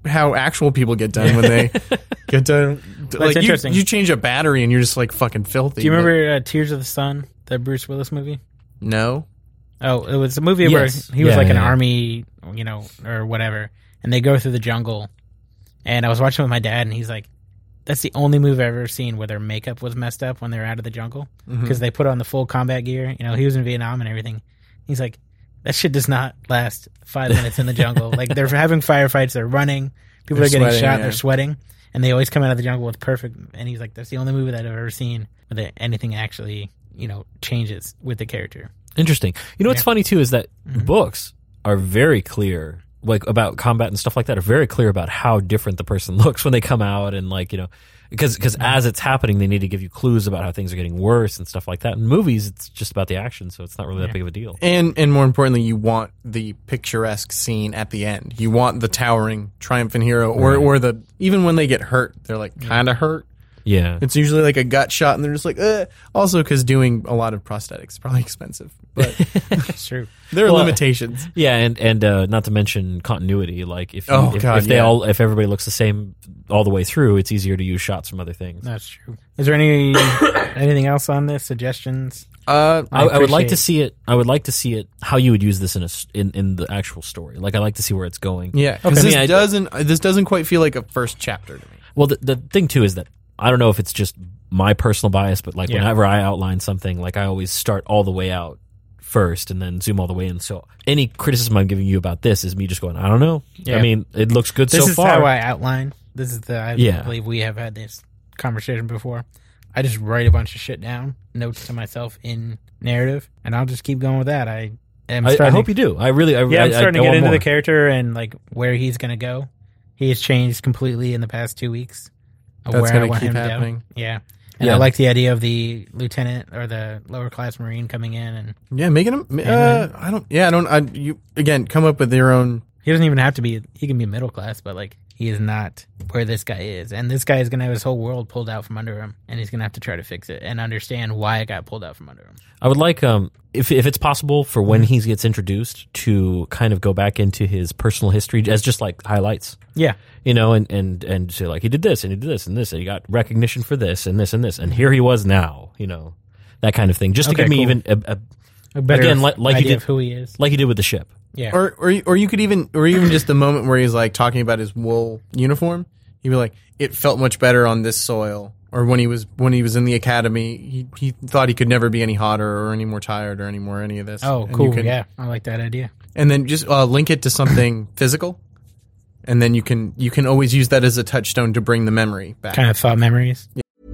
how actual people get done when they get done. Like you, interesting. you change a battery and you're just like fucking filthy. Do you remember uh, Tears of the Sun, the Bruce Willis movie? No. Oh, it was a movie Yes. where he was Yeah, like an yeah. army, you know, or whatever, and they go through the jungle. And I was watching with my dad, and he's like, "That's the only movie I've ever seen where their makeup was messed up when they were out of the jungle because Mm-hmm. they put on the full combat gear. You know, he was in Vietnam and everything. He's like, that shit does not last five minutes in the jungle. Like they're having firefights, they're running, people They're are getting sweating, shot, yeah. they're sweating, and they always come out of the jungle with perfect. And he's like, that's the only movie that I've ever seen where the, anything actually, you know, changes with the character." Interesting. You know what's Yeah. funny too is that Mhm. books are very clear, like about combat and stuff like that, are very clear about how different the person looks when they come out, and like you know, because because as it's happening, they need to give you clues about how things are getting worse and stuff like that. In movies, it's just about the action, so it's not really that Yeah. big of a deal. And and more importantly, you want the picturesque scene at the end. You want the towering triumphant hero, or Right. or the even when they get hurt, they're like kind of hurt. Yeah, It's usually like a gut shot, and they're just like, eh. Also, because doing a lot of prosthetics is probably expensive, but It's true. there are Well, limitations. yeah, and and uh, not to mention continuity. Like if you, Oh, if, God, if they yeah. all if everybody looks the same all the way through, it's easier to use shots from other things. That's true. Is there any anything else on this? Suggestions? Uh, I, I would like to appreciate- see it. I would like to see it. How you would use this in a s- in, in the actual story. Like I like to see where it's going. yeah, because Okay. this I mean, I- doesn't this doesn't quite feel like a first chapter to me. Well, the, the thing too is that I don't know if it's just my personal bias, but like Yeah. whenever I outline something, like I always start all the way out first and then zoom all the way in. So any criticism I'm giving you about this is me just going, I don't know. Yeah. I mean, it looks good This so is far. how I outline. This is the. I Yeah. believe we have had this conversation before. I just write a bunch of shit down, notes to myself in narrative, and I'll just keep going with that. I am. I, I starting- hope you do. I really. I, Yeah, I'm I- starting I to get want into more. the character and like where he's gonna go. He has changed completely in the past two weeks. Of That's where gonna I want keep him to happening. go. Yeah, and Yeah. I like the idea of the lieutenant or the lower class marine coming in, and Yeah, making them. Uh, I don't. Yeah, I don't. I you again come up with your own. he doesn't even have to be. He can be middle class, but like he is not where this guy is, and this guy is gonna have his whole world pulled out from under him, and he's gonna have to try to fix it and understand why it got pulled out from under him. I would like, um, if if it's possible, for when he gets introduced, to kind of go back into his personal history as just like highlights. Yeah, You know, and, and, and say like he did this and he did this and this and he got recognition for this and this and this and here he was now, you know, that kind of thing. Just to Okay, give me cool. even a, a, a better Again, like- like you idea did- of who he is. like he did with the ship. Yeah, Or or you- or you could even or even just the moment where he's like talking about his wool uniform. You'd be like, it felt much better on this soil. Or when he was when he was in the academy, he he thought he could never be any hotter or any more tired or any more any of this. oh, And you cool. can- Yeah, I like that idea. and then just uh, link it to something physical, and then you can you can always use that as a touchstone to bring the memory back. Kind of thought memories.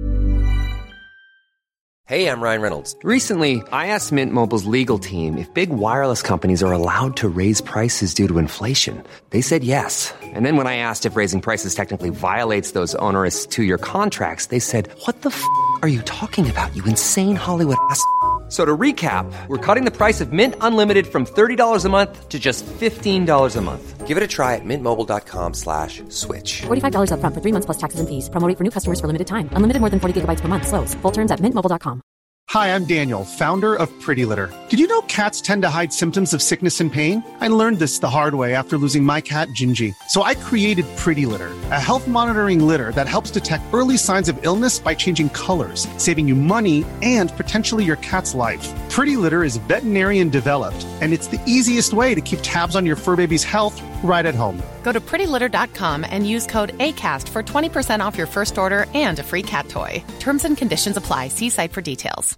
Hey, I'm Ryan Reynolds. Recently, I asked Mint Mobile's legal team if big wireless companies are allowed to raise prices due to inflation. They said yes. And then when I asked if raising prices technically violates those onerous two-year contracts, they said, "What the f*** are you talking about, you insane Hollywood ass?" So to recap, we're cutting the price of Mint Unlimited from thirty dollars a month to just fifteen dollars a month. Give it a try at mintmobile.com slash switch. forty-five dollars up front for three months plus taxes and fees. Promo rate for new customers for limited time. Unlimited more than forty gigabytes per month. Slows full terms at mint mobile dot com. Hi, I'm Daniel, founder of Pretty Litter. Did you know cats tend to hide symptoms of sickness and pain? I learned this the hard way after losing my cat, Gingy. So I created Pretty Litter, a health monitoring litter that helps detect early signs of illness by changing colors, saving you money and potentially your cat's life. Pretty Litter is veterinarian developed, and it's the easiest way to keep tabs on your fur baby's health right at home. Go to pretty litter dot com and use code ACAST for twenty percent off your first order and a free cat toy. Terms and conditions apply. See site for details.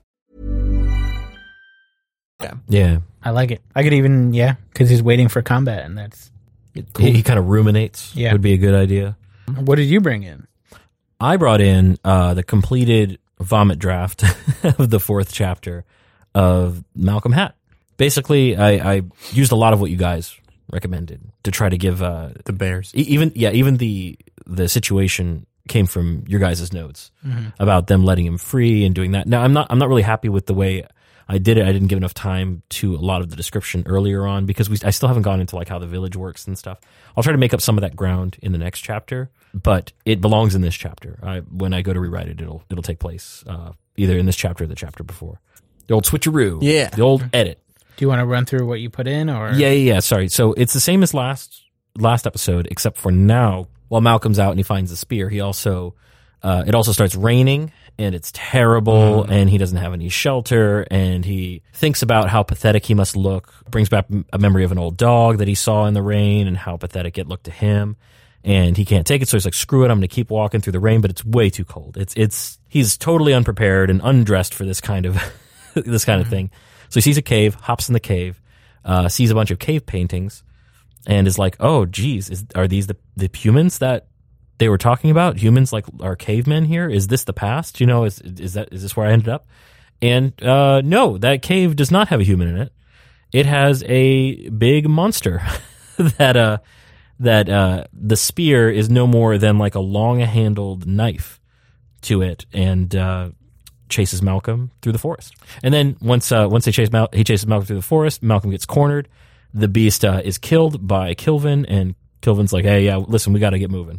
Yeah. I like it. I could even, yeah, because he's waiting for combat, and that's He, he kind of ruminates. Yeah. Would be a good idea. what did you bring in? I brought in uh, the completed vomit draft of the fourth chapter of Malcolm Hatt. Basically, I, I used a lot of what you guys recommended to try to give uh, The Bears. e- even yeah even the the situation came from your guys' notes Mm-hmm. about them letting him free and doing that. Now I'm not I'm not really happy with the way I did it. I didn't give enough time to a lot of the description earlier on because we I still haven't gone into like how the village works and stuff. I'll try to make up some of that ground in the next chapter, but it belongs in this chapter. I, when I go to rewrite it, it'll it'll take place uh, either in this chapter or the chapter before. The old switcheroo, Yeah. the old edit. Do you want to run through what you put in, or Yeah, yeah, yeah. Sorry. So it's the same as last last episode, except for now, while Malcolm's out and he finds the spear, he also uh, it also starts raining and it's terrible, mm. and he doesn't have any shelter, and he thinks about how pathetic he must look, brings back a memory of an old dog that he saw in the rain and how pathetic it looked to him, and he can't take it, so he's like, screw it, I'm going to keep walking through the rain, but it's way too cold. It's it's he's totally unprepared and undressed for this kind of this kind of thing. So he sees a cave, hops in the cave, uh, sees a bunch of cave paintings, and is like, oh, geez, is, are these the, the humans that they were talking about? Humans like are cavemen here? Is this the past? You know, is is that is this where I ended up? And uh, no, that cave does not have a human in it. It has a big monster that uh that uh the spear is no more than like a long-handled knife to it, and uh, chases Malcolm through the forest. And then once uh, once they chase Mal- he chases Malcolm through the forest, Malcolm gets cornered. The beast uh, is killed by Kilvin, and Kilvin's like, hey, yeah, listen, we got to get moving.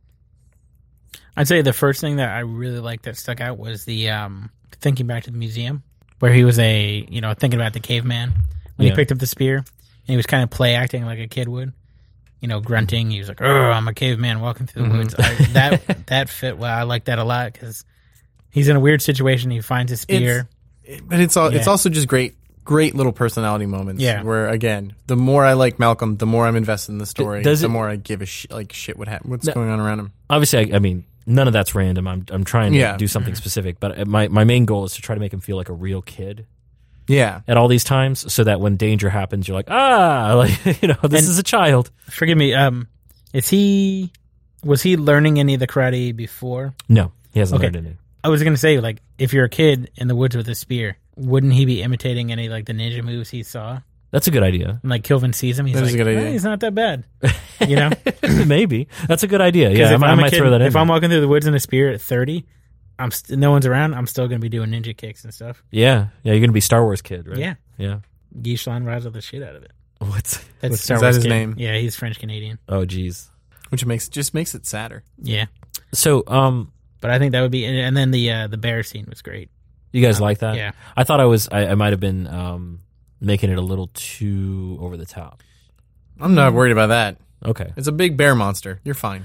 I'd say the first thing that I really liked that stuck out was the um, thinking back to the museum, where he was a, you know, thinking about the caveman when Yeah. he picked up the spear, and he was kind of play acting like a kid would, you know, grunting. He was like, oh, I'm a caveman walking through the Mm-hmm. woods. I, that that fit well. I like that a lot because he's in a weird situation. He finds a spear. It's, but it's all, it's Yeah. also just great, great little personality moments. Yeah. Where again, the more I like Malcolm, the more I'm invested in the story. Does the it- more I give a shit, like shit what hap- what's No. going on around him. Obviously, I, I mean, none of that's random. I'm I'm trying to Yeah. do something specific, but my, my main goal is to try to make him feel like a real kid Yeah. at all these times, so that when danger happens, you're like, ah, like, you know, this And- is a child. Forgive me. Um, is he was he learning any of the karate before? No, he hasn't Okay. learned any. I was gonna say, like, if you're a kid in the woods with a spear, wouldn't he be imitating any like the ninja moves he saw? That's a good idea. And like Kilvin sees him, he's That like, is a good idea. "Eh, he's not that bad, you know. Maybe that's a good idea. 'Cause Yeah, I, if might- I I'm a might kid, throw that in. if there. I'm walking through the woods in a spear at thirty, I'm st- no one's around. I'm still gonna be doing ninja kicks and stuff. Yeah, yeah, you're gonna be Star Wars kid, right? Yeah, yeah. Guichon razzled the shit out of it. What's That's what's- Star is that Wars his kid. name? Yeah, he's French Canadian. Oh, geez. Which makes just makes it sadder. Yeah, So, um, but I think that would be. And then the uh, the bear scene was great. you guys like that? yeah. I thought I was. I, I might have been um making it a little too over the top. I'm not worried about that. Okay. It's a big bear monster. You're fine.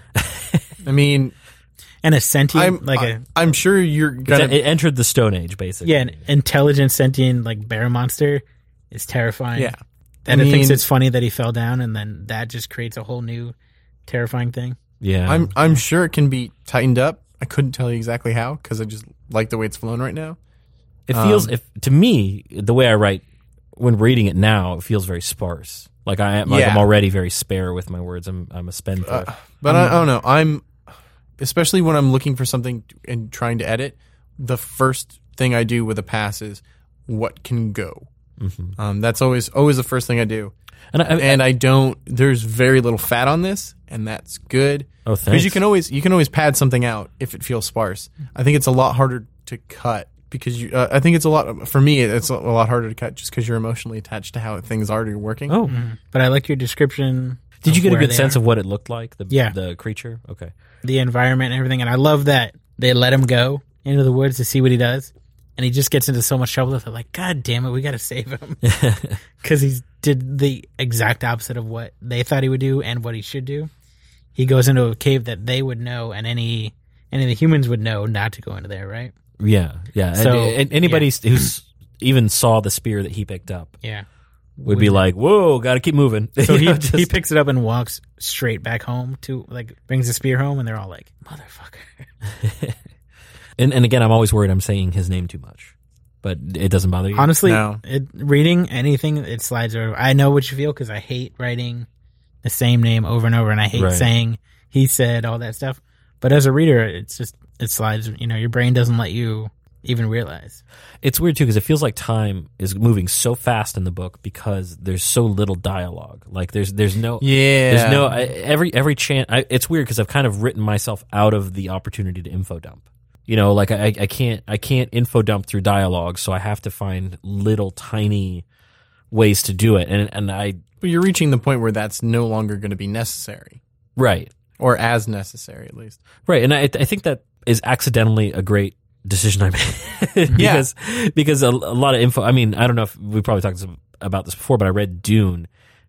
I mean, And a sentient, I'm like I, a I'm sure you're gonna. It entered the Stone Age, basically. yeah, an intelligent sentient like bear monster is terrifying. yeah. And I it thinks mean- it's funny that he fell down, and then that just creates a whole new terrifying thing. Yeah. I'm I'm sure it can be tightened up. I couldn't tell you exactly how because I just like the way it's flown right now. It feels, Um, if to me, the way I write when reading it now, it feels very sparse. Like I am, like Yeah. I'm already very spare with my words. I'm, I'm a spendthrift. But I, I don't know. I'm especially when I'm looking for something and trying to edit. The first thing I do with a pass is what can go. Mm-hmm. Um, that's always always the first thing I do. and I, I, And I don't. There's very little fat on this, and that's good. Oh, Because thanks. you can always you can always pad something out if it feels sparse. I think it's a lot harder to cut because you. Uh, I think it's a lot for me. It's a lot harder to cut just because you're emotionally attached to how things are working. oh, But I like your description. did you of get a where good they sense are, of what it looked like? The, Yeah. the creature. Okay. the environment and everything? And I love that they let him go into the woods to see what he does, and he just gets into so much trouble that they're like, "God damn it, we got to save him," because he did the exact opposite of what they thought he would do and what he should do. He goes into a cave that they would know, and any any of the humans would know not to go into there, right? Yeah. Yeah. So, and, and anybody who's even saw the spear that he picked up Yeah. would be like, "Whoa, got to keep moving." So You he know, he just- picks it up and walks straight back home to like brings the spear home, and they're all like, "Motherfucker." and and again, I'm always worried I'm saying his name too much, but it doesn't bother you. Honestly, No. it, reading anything, it slides over. I know what you feel because I hate writing the same name over and over, and I hate Right. saying he said all that stuff. But as a reader, it's just it slides. You know, your brain doesn't let you even realize. It's weird too because it feels like time is moving so fast in the book because there's so little dialogue. Like there's there's no Yeah. there's no I, every every chance. I, it's weird because I've kind of written myself out of the opportunity to info dump. You know, like I I can't I can't info dump through dialogue, so I have to find little tiny ways to do it. And and I But you're reaching the point where that's no longer going to be necessary, right or as necessary at least. right, and I I think that is accidentally a great decision I made because because a, a lot of info. I mean, I don't know if we probably talked about this before, but I read Dune,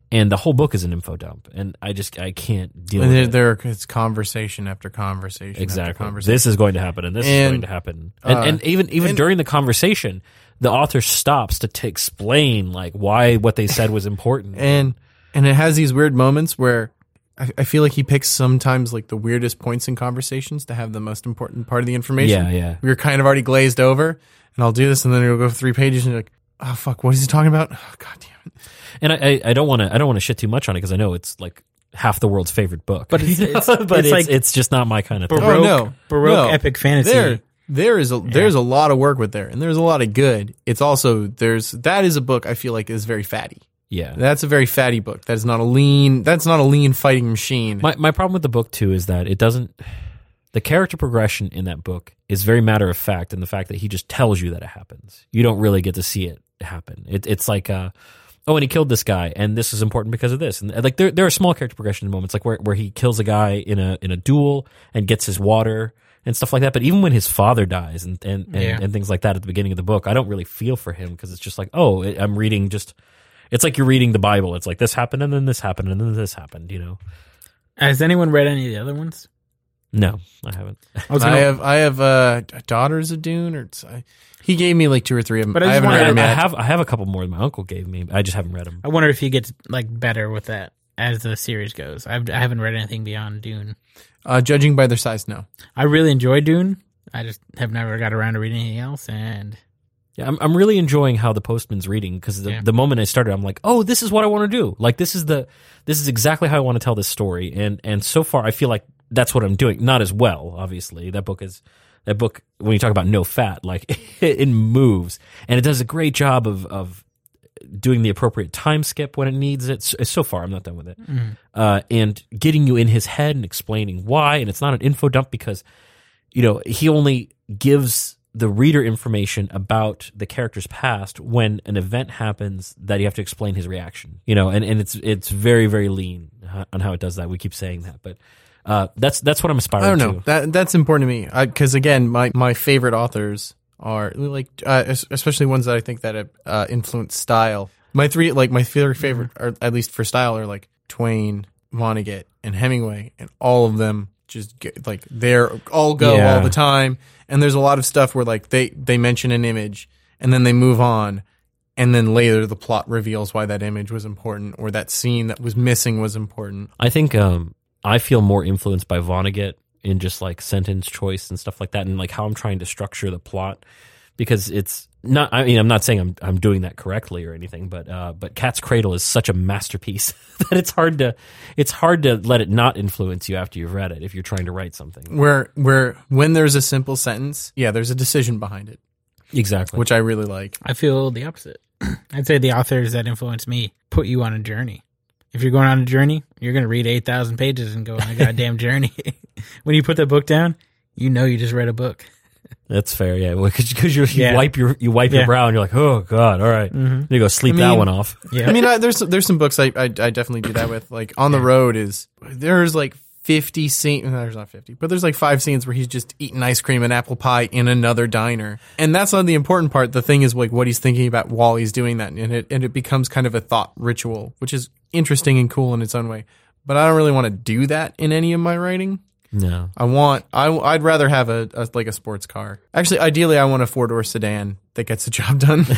and the whole book is an info dump, and I just I can't deal And with there, it. there, it's conversation after conversation. Exactly. After conversation. This is going to happen, and this And, is going to happen, and, uh, and even even and- during the conversation, the author stops to t- explain like why what they said was important. and and it has these weird moments where I, I feel like he picks sometimes like the weirdest points in conversations to have the most important part of the information. Yeah, yeah. We were kind of already glazed over, and I'll do this, and then it'll go three pages, and you're like, oh fuck, what is he talking about? Oh, God damn it. And I, I, I don't want to I don't want to shit too much on it because I know it's like half the world's favorite book, But it's- You know? it's- but it's it's, like it's just not my kind of thing. Baroque- oh no, Baroque no. epic fantasy. There, there is a there's a lot of work with there, and there's a lot of good. It's also there's that is a book I feel like is very fatty. Yeah, That's a very fatty book. That is not a lean. That's not a lean fighting machine. My my problem with the book too is that it doesn't. The character progression in that book is very matter of fact, in the fact that he just tells you that it happens. You don't really get to see it happen. It, it's like, uh, oh, and he killed this guy, and this is important because of this. And like there there are small character progression moments, like where where he kills a guy in a in a duel and gets his water and stuff like that. But even when his father dies and and, and, Yeah. and things like that at the beginning of the book, I don't really feel for him because it's just like, oh, I'm reading just. It's like you're reading the Bible. It's like this happened and then this happened and then this happened. You know. Has anyone read any of the other ones? No, I haven't. I was I gonna- have I have uh, Daughters of Dune, or it's, I, he gave me like two or three of them. But I I, just haven't wanna- read them I yet. have I have a couple more than my uncle gave me. I just haven't read them. I wonder if he gets like better with that as the series goes. I've, I haven't read anything beyond Dune. Uh, judging by their size, no. I really enjoy Dune. I just have never got around to reading anything else, and Yeah, I'm I'm really enjoying how the Postman's reading because the, Yeah. the moment I started, I'm like, oh, this is what I want to do. Like this is the this is exactly how I want to tell this story. And and so far, I feel like that's what I'm doing. Not as well, obviously. That book is that book when you talk about no fat, like it, it moves and it does a great job of of doing the appropriate time skip when it needs it. So, so far, I'm not done with it. Uh, and getting you in his head and explaining why. And it's not an info dump because you know he only gives the reader information about the character's past when an event happens that you have to explain his reaction, you know, and, and it's it's very, very lean on how it does that. We keep saying that, but uh, that's that's what I'm aspiring I don't know. to. That that's important to me because again, my, my favorite authors are like uh, es- especially ones that I think that uh, influence style. My three like my three favorite, or at least for style, are like Twain, Vonnegut, and Hemingway, and all of them just get, like they're all go Yeah. all the time. And there's a lot of stuff where like they they mention an image and then they move on. And then later the plot reveals why that image was important or that scene that was missing was important. I think um, I feel more influenced by Vonnegut in just like sentence choice and stuff like that, and like how I'm trying to structure the plot because it's not. I mean, I'm not saying I'm I'm doing that correctly or anything, but uh, but Cat's Cradle is such a masterpiece that it's hard to it's hard to let it not influence you after you've read it if you're trying to write something. Where where when there's a simple sentence, yeah, there's a decision behind it, Exactly. which I really like. I feel the opposite. I'd say the authors that influenced me put you on a journey. If you're going on a journey, you're going to read eight thousand pages and go on a goddamn journey. When you put the book down, you know you just read a book. That's fair, yeah. Because you, you Yeah. wipe your you wipe Yeah. your brow and you're like, oh god, all right. Mhm. You go sleep I that mean- one off. Yeah. I mean, I, there's there's some books I, I I definitely do that with. Like On the Road is there's like fifty scenes. No, there's not fifty, but there's like five scenes where he's just eating ice cream and apple pie in another diner, and that's not the important part. The thing is like what he's thinking about while he's doing that, and it and it becomes kind of a thought ritual, which is interesting and cool in its own way. But I don't really want to do that in any of my writing. No. I want I I'd rather have a, a like a sports car. Actually, ideally, I want a four door sedan that gets the job done.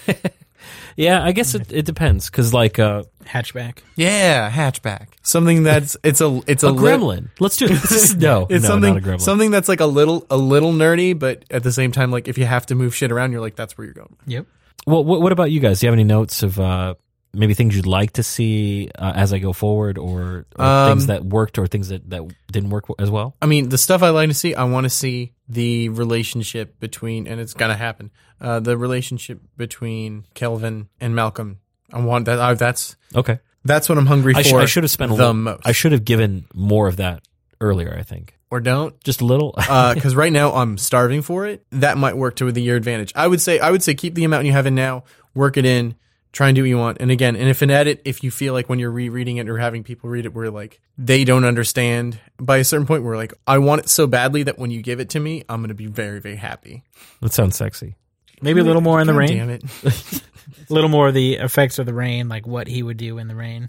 Yeah, I guess it, it depends because like uh, Hatchback. Yeah, hatchback. Something that's it's a it's a, a lit- gremlin. Let's do this. No, It's no, something not a gremlin. something that's like a little a little nerdy, but at the same time, like if you have to move shit around, you're like that's where you're going. Yep. Well, what, what about you guys? Do you have any notes of uh, maybe things you'd like to see uh, as I go forward, or, or Um, things that worked, or things that, that didn't work as well? I mean, the stuff I like to see, I want to see the relationship between, and it's gonna happen. Uh, the relationship between Kelvin and Malcolm. I want that. I, that's Okay, that's what I'm hungry I, for. sh- I should have spent a the little. most. I should have given more of that earlier. I think or don't. just a little. Because right now I'm starving for it. That might work to your advantage. I would say I would say keep the amount you have in now, work it in, try and do what you want. And again, and if an edit, if you feel like when you're rereading it or having people read it, where like they don't understand by a certain point, where like I want it so badly that when you give it to me, I'm gonna be very very happy. That sounds sexy. Maybe a little more in the God rain. Damn it! A little more of the effects of the rain, like what he would do in the rain.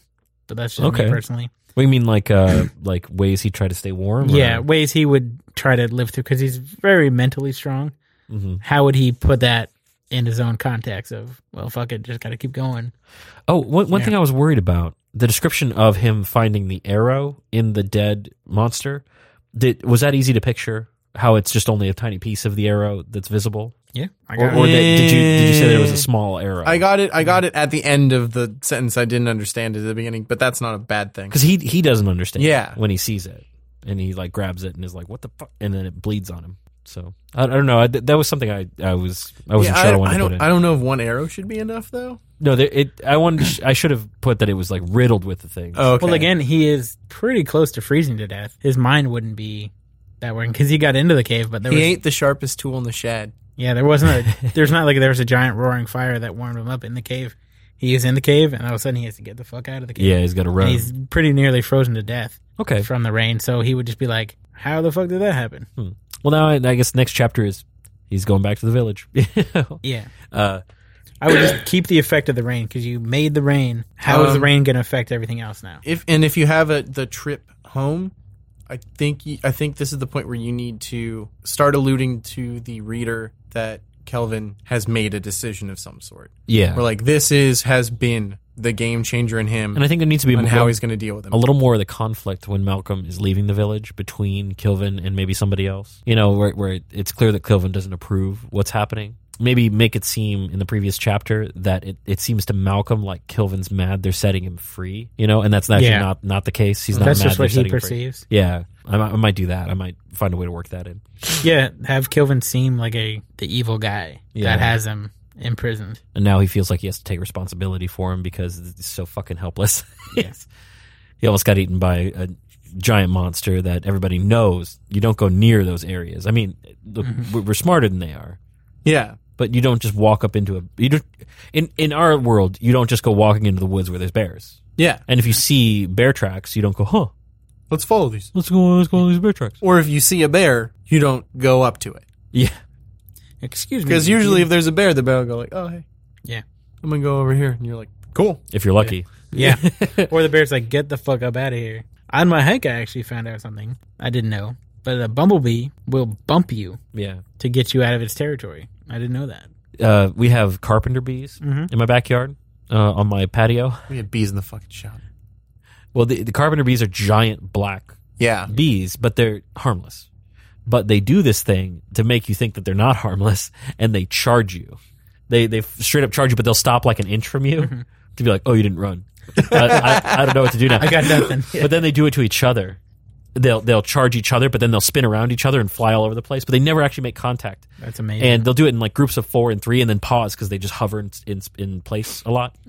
but that's just Okay. me personally. What do you mean, like uh, like ways he tried to stay warm? or- Yeah, ways he would try to live through, because he's very mentally strong. Mhm. How would he put that in his own context of, well, fuck it, just got to keep going? Oh, one, one Yeah. thing I was worried about, the description of him finding the arrow in the dead monster, did was that easy to picture? How it's just only a tiny piece of the arrow that's visible? Yeah, I Or, got or it. that, did you did you say that it was a small arrow? I got it. I got it at the end of the sentence. I didn't understand it at the beginning, but that's not a bad thing. Because he he doesn't understand Yeah. when he sees it. And he like grabs it and is like, what the fuck? And then it bleeds on him. So, I, I don't know. I, that was something I, I was, I wasn't Yeah, sure I, I, wanted I to don't. put in. I don't know if one arrow should be enough though. No, there, it. I wanted. To, I should have put that it was like riddled with the things. Oh, okay. Well, again, he is pretty close to freezing to death. His mind wouldn't be that way, because he got into the cave, but there he was ain't the sharpest tool in the shed. yeah, there wasn't a there's not like there was a giant roaring fire that warmed him up in the cave. He is in the cave, and all of a sudden he has to get the fuck out of the cave. Yeah, he's got to And run. he's pretty nearly frozen to death Okay. from the rain. So he would just be like, "How the fuck did that happen?" Hmm. Well, now I, I guess next chapter is he's going back to the village. Yeah, uh, I would just keep the effect of the rain, because you made the rain. How is the Um, rain going to affect everything else now? If and if you have a the trip home, I think you, I think this is the point where you need to start alluding to the reader that Kelvin has made a decision of some sort. yeah. Or like this is has been the game changer in him, And I think there needs to be on more, how he's going to deal with him. a little more of the conflict when Malcolm is leaving the village between Kilvin and maybe somebody else. You know, where, where it's clear that Kilvin doesn't approve what's happening. Maybe make it seem in the previous chapter that it, it seems to Malcolm like Kilvin's mad they're setting him free. You know, and that's actually Yeah. not, not the case. He's not That's mad just they're what he setting him free. perceives. Yeah, I might, I might do that. I might find a way to work that in. Yeah, have Kilvin seem like a the evil guy Yeah. that has him imprisoned. And now he feels like he has to take responsibility for him because he's so fucking helpless. Yes. He almost got eaten by a giant monster that everybody knows you don't go near those areas. I mean, look, Mm-hmm. we're smarter than they are, yeah, but you don't just walk up into a. You don't, in in our world, you don't just go walking into the woods where there's bears. yeah. And if you see bear tracks, you don't go, huh? Let's follow these. Let's go. Let's go on these bear tracks. Or if you see a bear, you don't go up to it, Yeah, Excuse me. because usually if there's a bear, the bear will go like, "Oh hey, Yeah. I'm gonna go over here," and you're like, "Cool." if you're lucky. Yeah. Or the bear's like, get the fuck up out of here. On my hike, I actually found out something I didn't know. But a bumblebee will bump you Yeah. to get you out of its territory. I didn't know that. Uh, we have carpenter bees in my backyard uh, on my patio. We had bees in the fucking shop. Well, the, the carpenter bees are giant black Yeah, bees, but they're harmless. But they do this thing to make you think that they're not harmless, and they charge you. They they straight up charge you, but they'll stop like an inch from you to be like, "Oh, you didn't run." I, I, I don't know what to do now. I got nothing. But then they do it to each other. They'll they'll charge each other, but then they'll spin around each other and fly all over the place. But they never actually make contact. That's amazing. And they'll do it in like groups of four and three, and then pause because they just hover in, in in place a lot.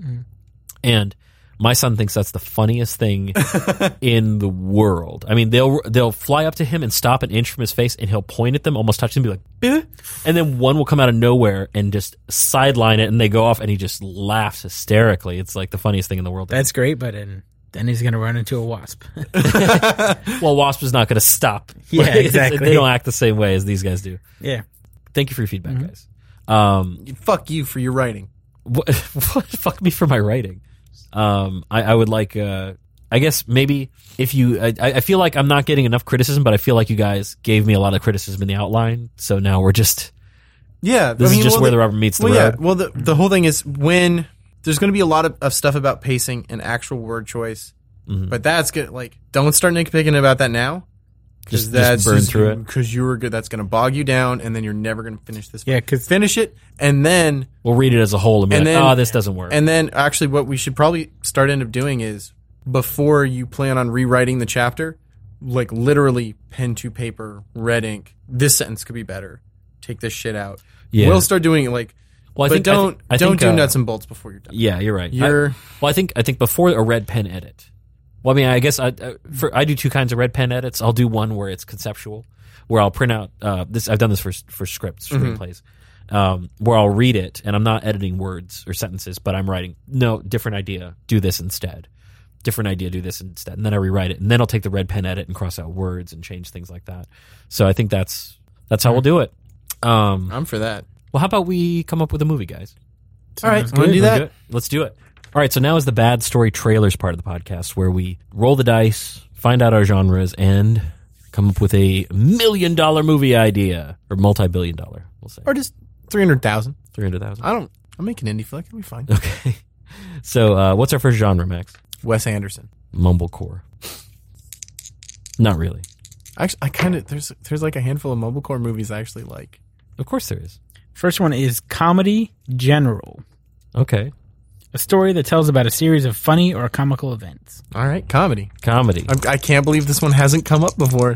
And my son thinks that's the funniest thing in the world. I mean, they'll they'll fly up to him and stop an inch from his face, and he'll point at them, almost touch them, and be like, "Eh?" And then one will come out of nowhere and just sideline it, and they go off, and he just laughs hysterically. It's like the funniest thing in the world. That's great, but in, then he's going to run into a wasp. Well, Wasp is not going to stop. Yeah, It's- exactly. They don't act the same way as these guys do. Yeah. Thank you for your feedback, guys. Um, fuck you for your writing. what, what fuck me for my writing. Um, I, I would like, uh, I guess maybe if you, I, I feel like I'm not getting enough criticism, but I feel like you guys gave me a lot of criticism in the outline. So now we're just, Yeah, this I is mean, just well, where the rubber meets the well, road. Yeah, well, the the whole thing is when there's going to be a lot of, of stuff about pacing and actual word choice, Mm-hmm. but that's good. Like, don't start nitpicking about that now. Just- just that's burn through it. because you were good. That's going to bog you down, and then you're never going to finish this. Yeah, book. 'cause- finish it, and then We'll read it as a whole and be and like, then oh, this doesn't work. And then actually, what we should probably start end up doing is before you plan on rewriting the chapter, like literally pen to paper, red ink. This sentence could be better. Take this shit out. Yeah. We'll start doing it like. Well, I but think- I thi- don't I don't think, do uh, nuts and bolts before you're done. yeah, you're right. You're- I, well, I think, I think before a red pen edit, well, I mean, I guess I, I, for, I do two kinds of red pen edits. I'll do one where it's conceptual, where I'll print out uh, this. I've done this for for scripts, screenplays, um, where I'll read it and I'm not editing words or sentences, but I'm writing no different idea. Do this instead. Different idea. Do this instead, and then I rewrite it, and then I'll take the red pen edit and cross out words and change things like that. So I think that's that's how we'll do it. Um, I'm for that. well, how about we come up with a movie, guys? All right, Sounds want to good. do Wanna that? do it? Let's do it. All right, so now is the bad story trailers part of the podcast where we roll the dice, find out our genres, and come up with a million dollar movie idea. Or multi-billion dollar, we'll say. Or just three hundred thousand. three hundred thousand. I don't, I'll make an indie flick. It'll be fine. Okay. So uh, what's our first genre, Max? Wes Anderson. Mumblecore. Not really. Actually, I kind of, there's there's like a handful of Mumblecore movies I actually like. Of course there is. First one is Comedy General. Okay. A story that tells about a series of funny or comical events. All right, comedy. Comedy. I'm, I can't believe this one hasn't come up before.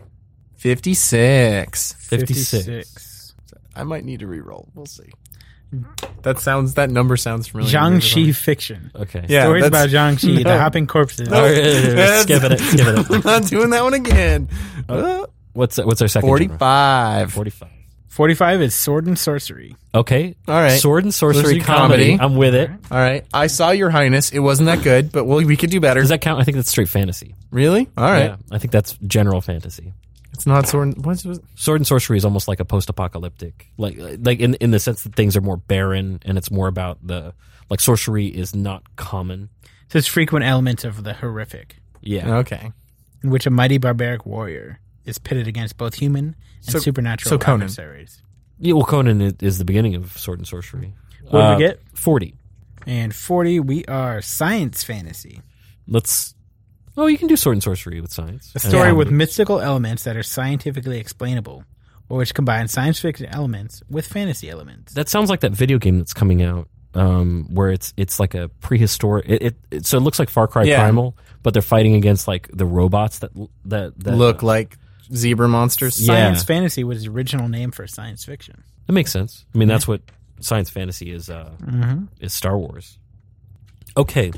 fifty-six. fifty-six. I might need to re-roll. We'll see. That sounds. That number sounds familiar. Jiangxi fiction. Okay. Yeah, Stories that's- about Jiangxi, no. the hopping corpses. All right, skipping it, skipping it. I'm not doing that one again. Uh, What's what's our second genre? Forty-five. forty-five. forty-five is Sword and Sorcery. Okay. All right. Sword and sorcery, Sorcery comedy. comedy. I'm with it. All right. I saw Your Highness. It wasn't that good, but well, we could do better. Does that count? I think that's straight fantasy. Really? All right. Yeah, I think that's general fantasy. It's not sword. And, what's it? Sword and sorcery is almost like a post-apocalyptic, like like in in the sense that things are more barren and it's more about the like sorcery is not common. So it's frequent elements of the horrific, Yeah. Okay. in which a mighty barbaric warrior is pitted against both human and So- supernatural so Conan. adversaries. Yeah. Well, Conan is, is the beginning of sword and sorcery. What did we Uh, get? Forty. And forty, we are science fantasy. Let's. Oh, you can do sword and sorcery with science. A story Yeah. with mystical elements that are scientifically explainable, or which combine science fiction elements with fantasy elements. That sounds like that video game that's coming out, um, where it's it's like a prehistoric. It, it, it so it looks like Far Cry Yeah. Primal, but they're fighting against like the robots that that, that Look like zebra monsters. Yeah. Science fantasy was the original name for science fiction. That makes sense. I mean, that's what science fantasy is. Uh, Mm-hmm. is Star Wars. Okay,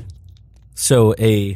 so a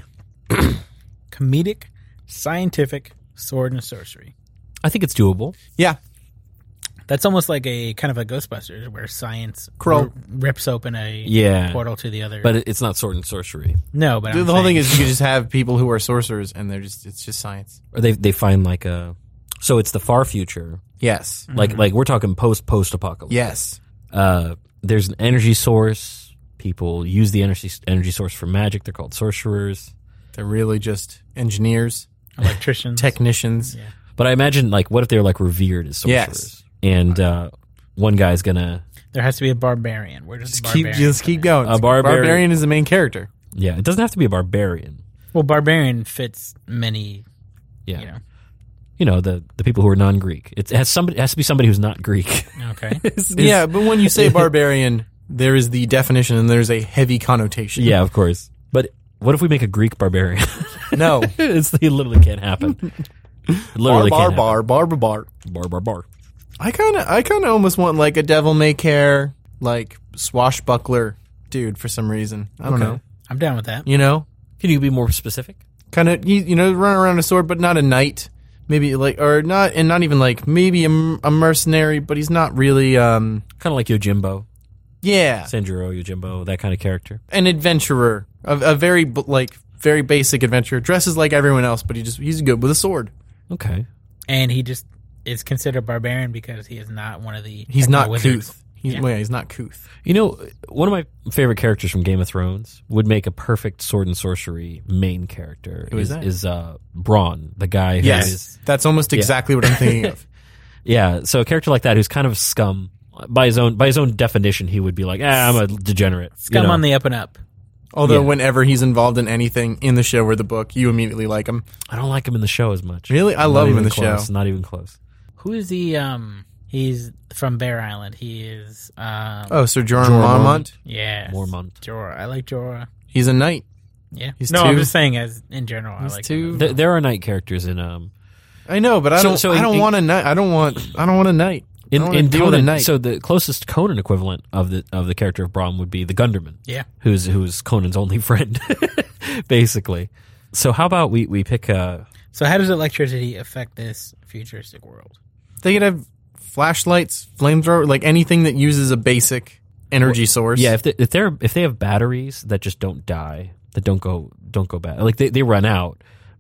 Comedic, scientific, sword and sorcery. I think it's doable. Yeah. That's almost like a kind of a Ghostbusters where science Crow. r- rips open a Yeah. portal to the other. But it, it's not sword and sorcery. no, but The, I'm the whole thing saying- is you just have people who are sorcerers and they're just, it's just science. Or they they find like a. So it's the far future. Yes. Like like we're talking post post apocalypse. Yes. Uh, there's an energy source. People use the energy energy source for magic. They're called sorcerers. They're really just engineers, electricians. technicians. Yeah. But I imagine like what if they're like revered as sorcerers? Yes. And uh, one guy's gonna. There has to be a barbarian. Where does Just the keep, barbarian just keep come going. A barbarian- barbarian is the main character. Yeah, it doesn't have to be a barbarian. in? Well, barbarian fits many. Yeah. You know. You know, the, the people who are non-Greek. It has somebody it has to be somebody who's not Greek. Okay. It's- it's- Yeah, but when you say barbarian, there is the definition and there's a heavy connotation. yeah, of course. But what if we make a Greek barbarian? No. it's, it literally can't happen. It literally bar, can't bar, bar, bar, bar. happen. Bar, bar, bar. I kind of, I kind of almost want like a devil may care, like swashbuckler dude for some reason. I don't Okay. know. I'm down with that. You know, Can you be more specific? kind of, you, you know, run around a sword, but not a knight. Maybe like, or not, and not even like maybe a, m- a mercenary, but he's not really. um Kind of like Yojimbo. Yeah, Sanjuro, Yojimbo, that kind of character. an adventurer, a, a very b- like very basic adventurer, dresses like everyone else, but he just he's good with a sword. Okay. And he just is considered barbarian because he is not one of the. He's techno not wizards. couth. He's, Yeah. well, yeah, he's not couth. You know, one of my favorite characters from Game of Thrones would make a perfect sword and sorcery main character. Who is is that? is uh, Braun, the guy who Yes, is that's almost exactly what I'm thinking of. yeah. So a character like that who's kind of scum by his own by his own definition, he would be like, ah, I'm a degenerate. you Scum know? on the up and up. Although Yeah. whenever he's involved in anything in the show or the book, you immediately like him. I don't like him in the show as much. Really? I Not love him in even the close, show. Not even close. Who is the um? He's from Bear Island. He is um. Oh, Sir Jorah Jorah Mormont. yeah, Mormont. Jorah. I like Jorah. He's a knight. Yeah. He's no, I'm too- just saying as in general. He's I like too- him. There, there are knight characters in um I know, but I So- don't. so I in- don't in- want a knight. I don't want. I don't want a knight. I in don't wanna in deal with a Conan. knight. So the closest Conan equivalent of the of the character of Braun would be the Gunderman. Yeah. who's who's Conan's only friend, basically. So how about we we pick uh So how does electricity affect this futuristic world? they could have flashlights, flamethrower, like anything that uses a basic energy source. yeah if they, if they're if they have batteries that just don't die that don't go don't go bad like they they run out,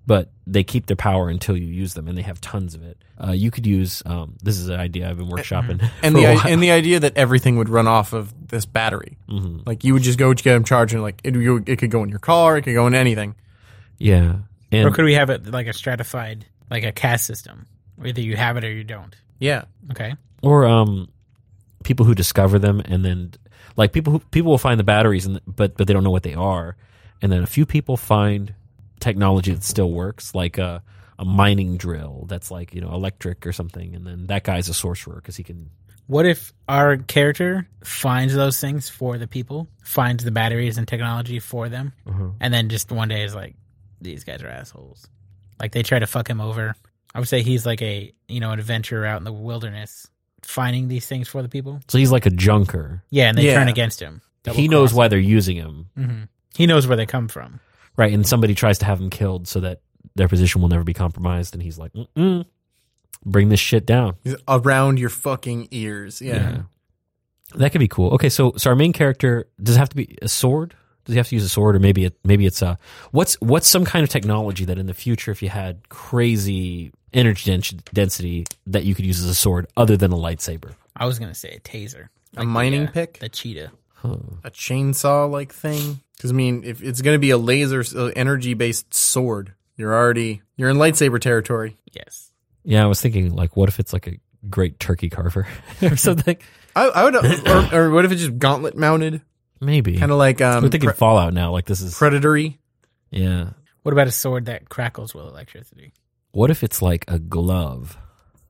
but they keep their power until you use them, and they have tons of it. Uh, you could use um, this is an idea I've been workshopping, and for the a i- while. and the idea that everything would run off of this battery. Mhm. Like you would just go to get them charged, and like it, you, it could go in your car, it could go in anything. yeah, and Or could we have it like a stratified, like a caste system? Either you have it or you don't. Yeah, Okay. or um, people who discover them, and then like people who people will find the batteries, and but but they don't know what they are, and then a few people find technology that still works, like a a mining drill that's like you know electric or something, and then that guy's a sorcerer because he can. What if our character finds those things for the people, finds the batteries and technology for them, Uh-huh. and then just one day is like, these guys are assholes. Like they try to fuck him over. I would say he's like a, you know, an adventurer out in the wilderness finding these things for the people. So he's like a junker. Yeah, and they Yeah. turn against him. He knows why they're using him, hmm He knows where they come from. right? And somebody tries to have him killed so that their position will never be compromised, and he's like, Mm-mm, "Bring this shit down." He's around your fucking ears. Yeah. That could be cool. Okay, so so our main character, does it have to be a sword? Does he have to use a sword, or maybe it, maybe it's a what's what's some kind of technology that in the future, if you had crazy energy dens- density, that you could use as a sword other than a lightsaber? I was gonna say a taser, A mining the, uh, pick? the cheetah. A chainsaw like thing. Because I mean, if it's going to be a laser uh, energy based sword, you're already you're in lightsaber territory. Yes. Yeah, I was thinking like, what if it's like a great turkey carver or something? I, I would, or, or what if it's just gauntlet mounted, Maybe kind of like um, we're thinking pre- Fallout now. Like this is predatory. yeah. What about a sword that crackles with electricity? What if it's like a glove?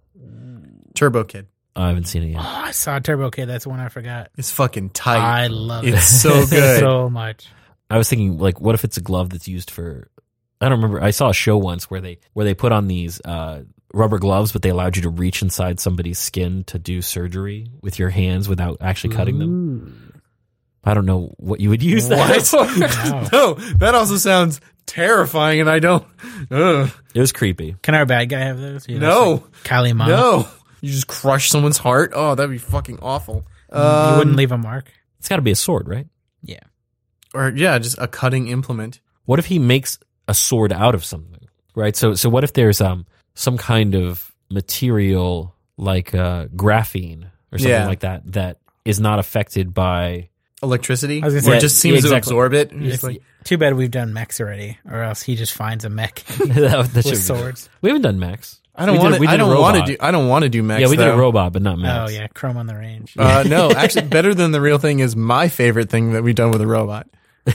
Turbo Kid. I haven't seen it yet. Oh, I saw Turbo Kid. That's one I forgot. It's fucking tight. I love it. It's so good. so much. I was thinking, like, what if it's a glove that's used for? I don't remember. I saw a show once where they where they put on these uh, rubber gloves, but they allowed you to reach inside somebody's skin to do surgery with your hands without actually cutting them. I don't know what you would use that for. No, that also sounds terrifying, and I don't. Ugh. It was creepy. Can our bad guy have those? You No. it's like Kali Ma. No, you just crush someone's heart. Oh, that'd be fucking awful. You Um, wouldn't leave a mark. It's got to be a sword, right? Yeah. or yeah, just a cutting implement. What if he makes a sword out of something, right? So, so what if there's um some kind of material like uh, graphene or something Yeah. like that that is not affected by Electricity, I was or gonna say- it just seems Yeah, to exactly. absorb it. It's Just like, too bad we've done mechs already, or else he just finds a mech that, that should with be good. swords. We haven't done Max. I don't We did- want to. we did I a don't want to robot. do. I don't want to do mechs. Yeah, we did though. a robot, but not Max. Oh yeah, Chrome on the range. Uh, no, actually, better than the real thing is my favorite thing that we've done with a robot.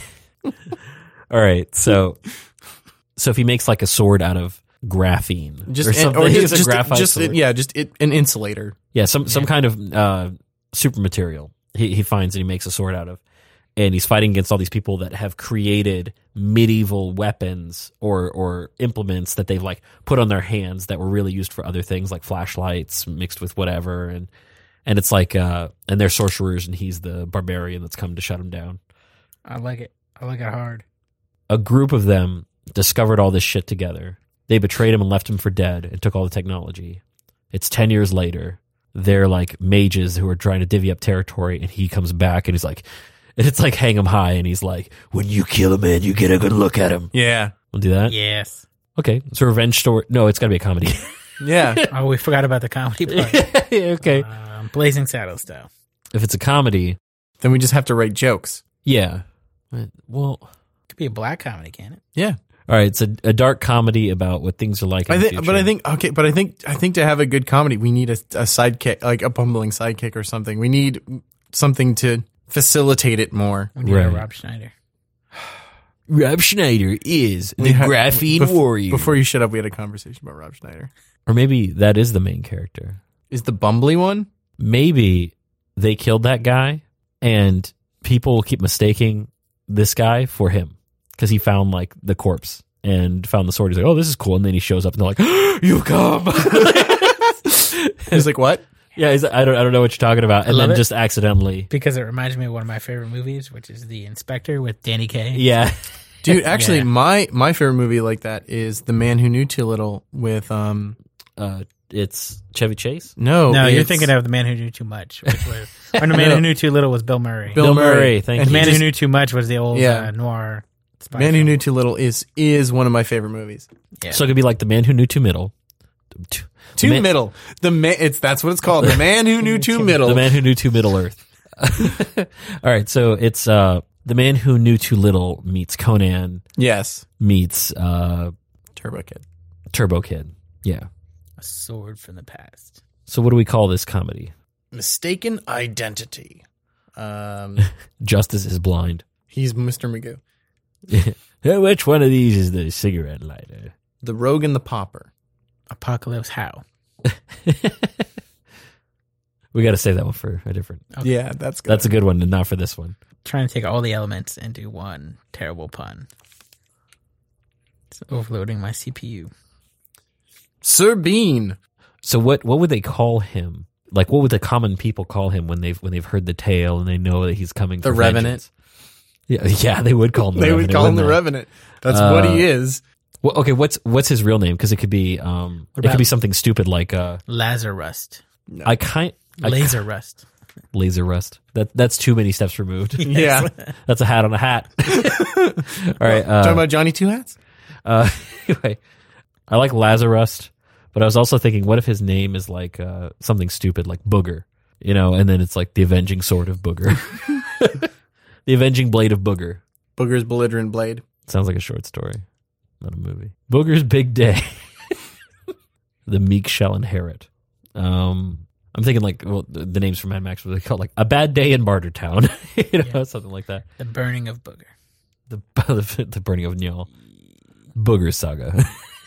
All right, so so if he makes like a sword out of graphene, Just or and- something, or it's just, a just, graphite just sword. yeah, just it, an insulator. yeah, some some kind of uh, super material he he finds and he makes a sword out of, and he's fighting against all these people that have created medieval weapons or or implements that they've like put on their hands that were really used for other things like flashlights mixed with whatever, and and it's like uh, and they're sorcerers and he's the barbarian that's come to shut them down. I like it. I like it hard. A group of them discovered all this shit together. They betrayed him and left him for dead and took all the technology. It's ten years later. They're like mages who are trying to divvy up territory, and he comes back and he's like, and it's like hang him high, and he's like, when you kill a man, you get a good look at him. Yeah, We'll do that? Yes. Okay. It's a revenge story. No, it's got to be a comedy. yeah. Oh, we forgot about the comedy part. okay. um, Blazing Saddles style. If it's a comedy, Then we just have to write jokes. yeah. Well, Could be a black comedy, can it? Yeah, all right. It's a, a dark comedy about what things are like in I the think. future. But I think okay. But I think I think to have a good comedy, we need a, a sidekick, like a bumbling sidekick or something. We need something to facilitate it more. We need Right. a Rob Schneider. Rob Schneider is the We had- graphene bef- warrior. Before you shut up, we had a conversation about Rob Schneider. Or maybe that is the main character. Is the bumbly one? Maybe they killed that guy and people keep mistaking this guy for him because he found like the corpse and found the sword. He's like, oh, this is cool. And then he shows up and they're like, you come. He's like, what? yeah, he's, I don't I don't know what you're talking about. And love then it. just accidentally. Because it reminds me of one of my favorite movies, which is The Inspector with Danny Kaye. Yeah. Dude, actually, Yeah. my my favorite movie like that is The Man Who Knew Too Little with um. Uh, it's Chevy Chase. No, No, you're it's thinking of The Man Who Knew Too Much, which was, or The Man No. Who Knew Too Little was Bill Murray. Bill Bill Murray. Murray. Thank And The you. Man just- Who Knew Too Much was the old Yeah. uh, noir Spy Man Who film. Knew Too Little is is one of my favorite movies. Yeah. So it could be like The Man Who Knew Too Middle. Too, Too man, Middle. The man, it's that's what it's called. The Man Who Knew Too Middle. The Man Who Knew Too Middle Earth. All right, so it's uh, The Man Who Knew Too Little meets Conan Yes. meets uh, Turbo Kid. Turbo Kid. Yeah. A sword from the past. So what do we call this comedy? Mistaken Identity. Um, Justice is Blind. he's Mister Magoo. Which one of these is the cigarette lighter? The Rogue and the Pauper. Apocalypse How. We got to save that one for a different. Okay. Yeah, that's good. That's a good one, and not for this one. Trying to take all the elements and do one terrible pun. It's overloading my C P U. Sir Bean. So what what would they call him? Like, what would the common people call him when they've when they've heard the tale and they know that he's coming? The for Revenant. vengeance? Yeah, yeah, they would call him. The They Revenant, would call him the wouldn't they? Revenant. That's what Uh, he is. Well, okay, what's what's his real name? Because it could be um, What it could about- be something stupid like uh, Lazar Rust. I kind I Laser Rust. laser rust. That that's too many steps removed. Yeah. That's a hat on a hat. All right. Uh, Talking about Johnny Two Hats? uh, anyway, I like Lazarus, but I was also thinking, what if his name is like uh, something stupid like Booger, you know, and then it's like the avenging sword of Booger, the avenging blade of Booger. Booger's belligerent blade. Sounds like a short story, not a movie. Booger's Big Day. The meek shall inherit. Um, I'm thinking like well, the, the names from Mad Max were called like A Bad Day in Bartertown, you know, Yeah. something like that. The Burning of Booger. The the, the burning of Njal. Booger Saga.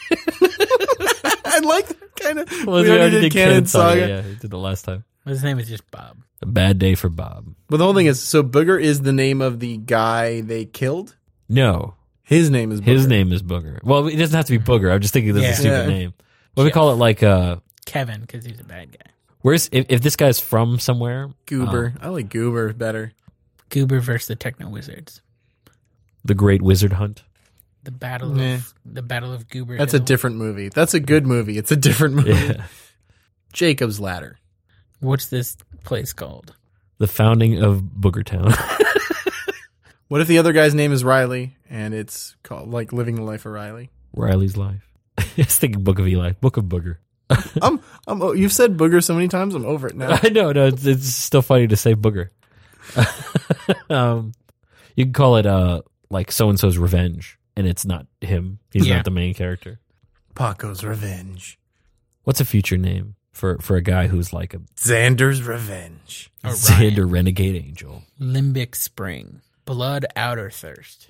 I like that kind of. Well, we already did Canon Saga. Yeah, we did the last time. His name is just Bob. A bad day for Bob. But the whole thing is, so Booger is the name of the guy they killed? No, His name is Booger. his name is Booger. Well, it doesn't have to be Booger. I'm just thinking this is a Yeah. stupid Yeah. name. What do we call it? Like, uh, Kevin, because he's a bad guy. where's if, if this guy's from somewhere? Goober. uh, I like Goober better. Goober versus the Techno Wizards. the Great Wizard Hunt. The battle Nah. of the Battle of Goober. That's a Hill. different movie. That's a good movie. It's a different movie. Yeah. Jacob's Ladder. What's this place called? The founding of Boogertown. What if the other guy's name is Riley and it's called like Living the Life of Riley? Riley's Life. I was thinking Book of Eli. Book of Booger. I'm, I'm, oh, you've said Booger so many times. I'm over it now. I know, no, it's, it's still funny to say Booger. um, you can call it uh like so and so's revenge, and it's not him. He's Yeah. not the main character. Paco's Revenge. What's a future name for for a guy who's like a Xander's Revenge. Or Xander Renegade Angel? Limbic Spring. Blood Outer Thirst.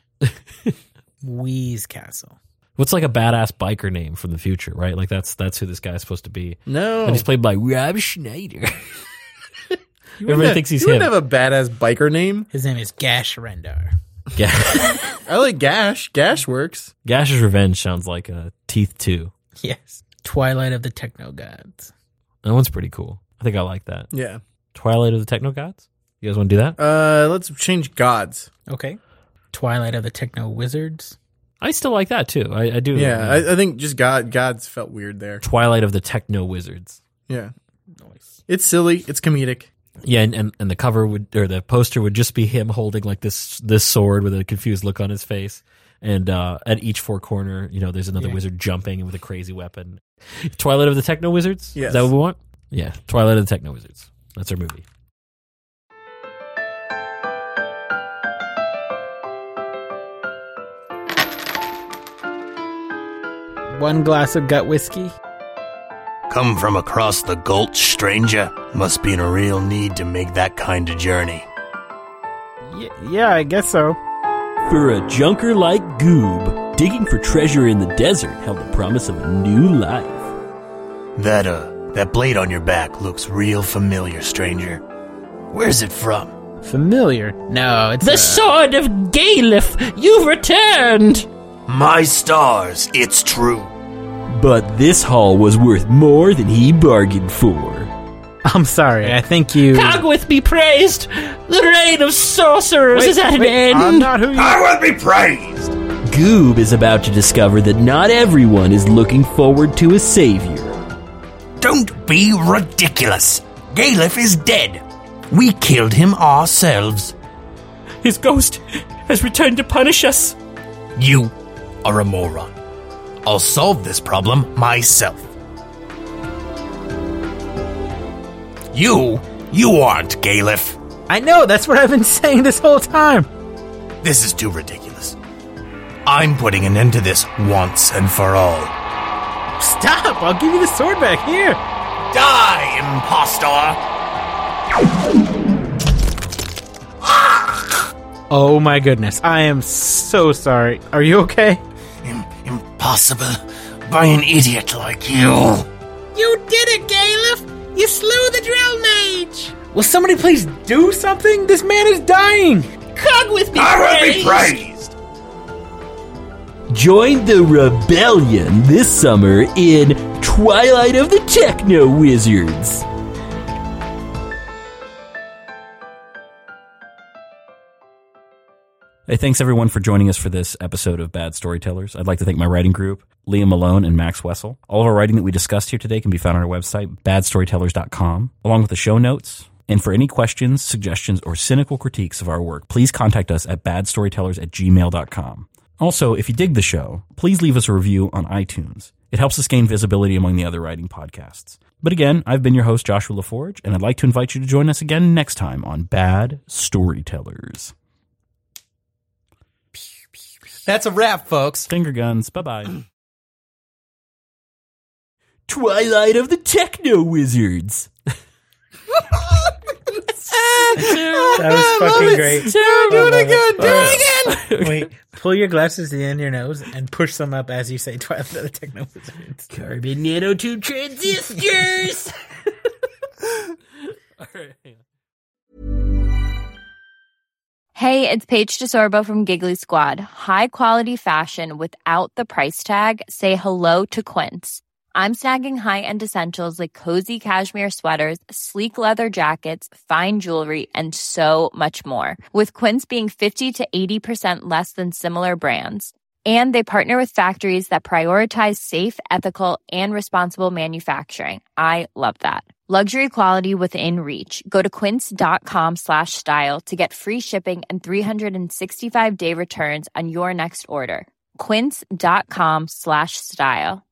Wheeze Castle. What's like a badass biker name from the future, right? Like that's that's who this guy's supposed to be. No. And he's played by Rob Schneider. You Everybody wouldn't thinks have- he's you him. wouldn't have a badass biker name. His name is Gash Rendar. Yeah. I like Gash. Gash works. Gash's Revenge sounds like uh, Teeth two. Yes. Twilight of the Techno Gods. That one's pretty cool. I think I like that. Yeah. Twilight of the Techno Gods? You guys want to do that? Uh, let's change gods. Okay. Twilight of the Techno Wizards. I still like that too. I, I do. Yeah, I, I think just God gods felt weird there. Twilight of the Techno Wizards. Yeah. Nice. It's silly. It's comedic. Yeah, and, and, and the cover would or the poster would just be him holding like this this sword with a confused look on his face. And uh, at each four corner, you know, there's another Yeah. wizard jumping with a crazy weapon. Twilight of the Techno Wizards? Yes. Is that what we want? Yeah. Twilight of the Techno Wizards. That's our movie. One glass of gut whiskey. Come from across the gulch, stranger. Must be in a real need to make that kind of journey. Y- yeah, I guess so. For a junker like Goob, digging for treasure in the desert held the promise of a new life. That, uh, that blade on your back looks real familiar, stranger. Where's it from? Familiar? No, it's The uh, sword of Galef, you've returned! My stars, it's true. But this haul was worth more than he bargained for. I'm sorry. I think you. Cogwith be praised! The reign of sorcerers Wait, is at wait, an end! I'm not who you. I will be praised! Goob is about to discover that not everyone is looking forward to a savior. Don't be ridiculous. Galef is dead. We killed him ourselves. His ghost has returned to punish us. You are a moron. I'll solve this problem myself. You, you aren't, Galef. I know, that's what I've been saying this whole time. This is too ridiculous. I'm putting an end to this once and for all. Stop! I'll give you the sword back. Here! Die, impostor! Oh my goodness, I am so sorry. Are you okay? Im- impossible by an idiot like you. You did it, Galef! You slew the drill mage! Will somebody please do something? This man is dying! God with me, I will be praised! Join the rebellion this summer in Twilight of the Techno Wizards. Hey, thanks everyone for joining us for this episode of Bad Storytellers. I'd like to thank my writing group, Liam Malone and Max Wessel. All of our writing that we discussed here today can be found on our website, bad storytellers dot com, along with the show notes. And for any questions, suggestions, or cynical critiques of our work, please contact us at bad storytellers at gmail dot com. Also, if you dig the show, please leave us a review on iTunes. It helps us gain visibility among the other writing podcasts. But again, I've been your host, Joshua LaForge, and I'd like to invite you to join us again next time on Bad Storytellers. That's a wrap, folks. Finger guns. Bye-bye. Twilight of the Techno Wizards. That was fucking great. Do it again. Do it again. Wait, pull your glasses to the end of your nose and push them up as you say Twilight of the Techno Wizards. Carbon nanotube transistors. All right. Hey, it's Paige DeSorbo from Giggly Squad. High quality fashion without the price tag. Say hello to Quince. I'm snagging high-end essentials like cozy cashmere sweaters, sleek leather jackets, fine jewelry, and so much more. With Quince being fifty to eighty percent less than similar brands. And they partner with factories that prioritize safe, ethical, and responsible manufacturing. I love that. Luxury quality within reach. Go to quince.com slash style to get free shipping and three sixty-five day returns on your next order. Quince.com slash style.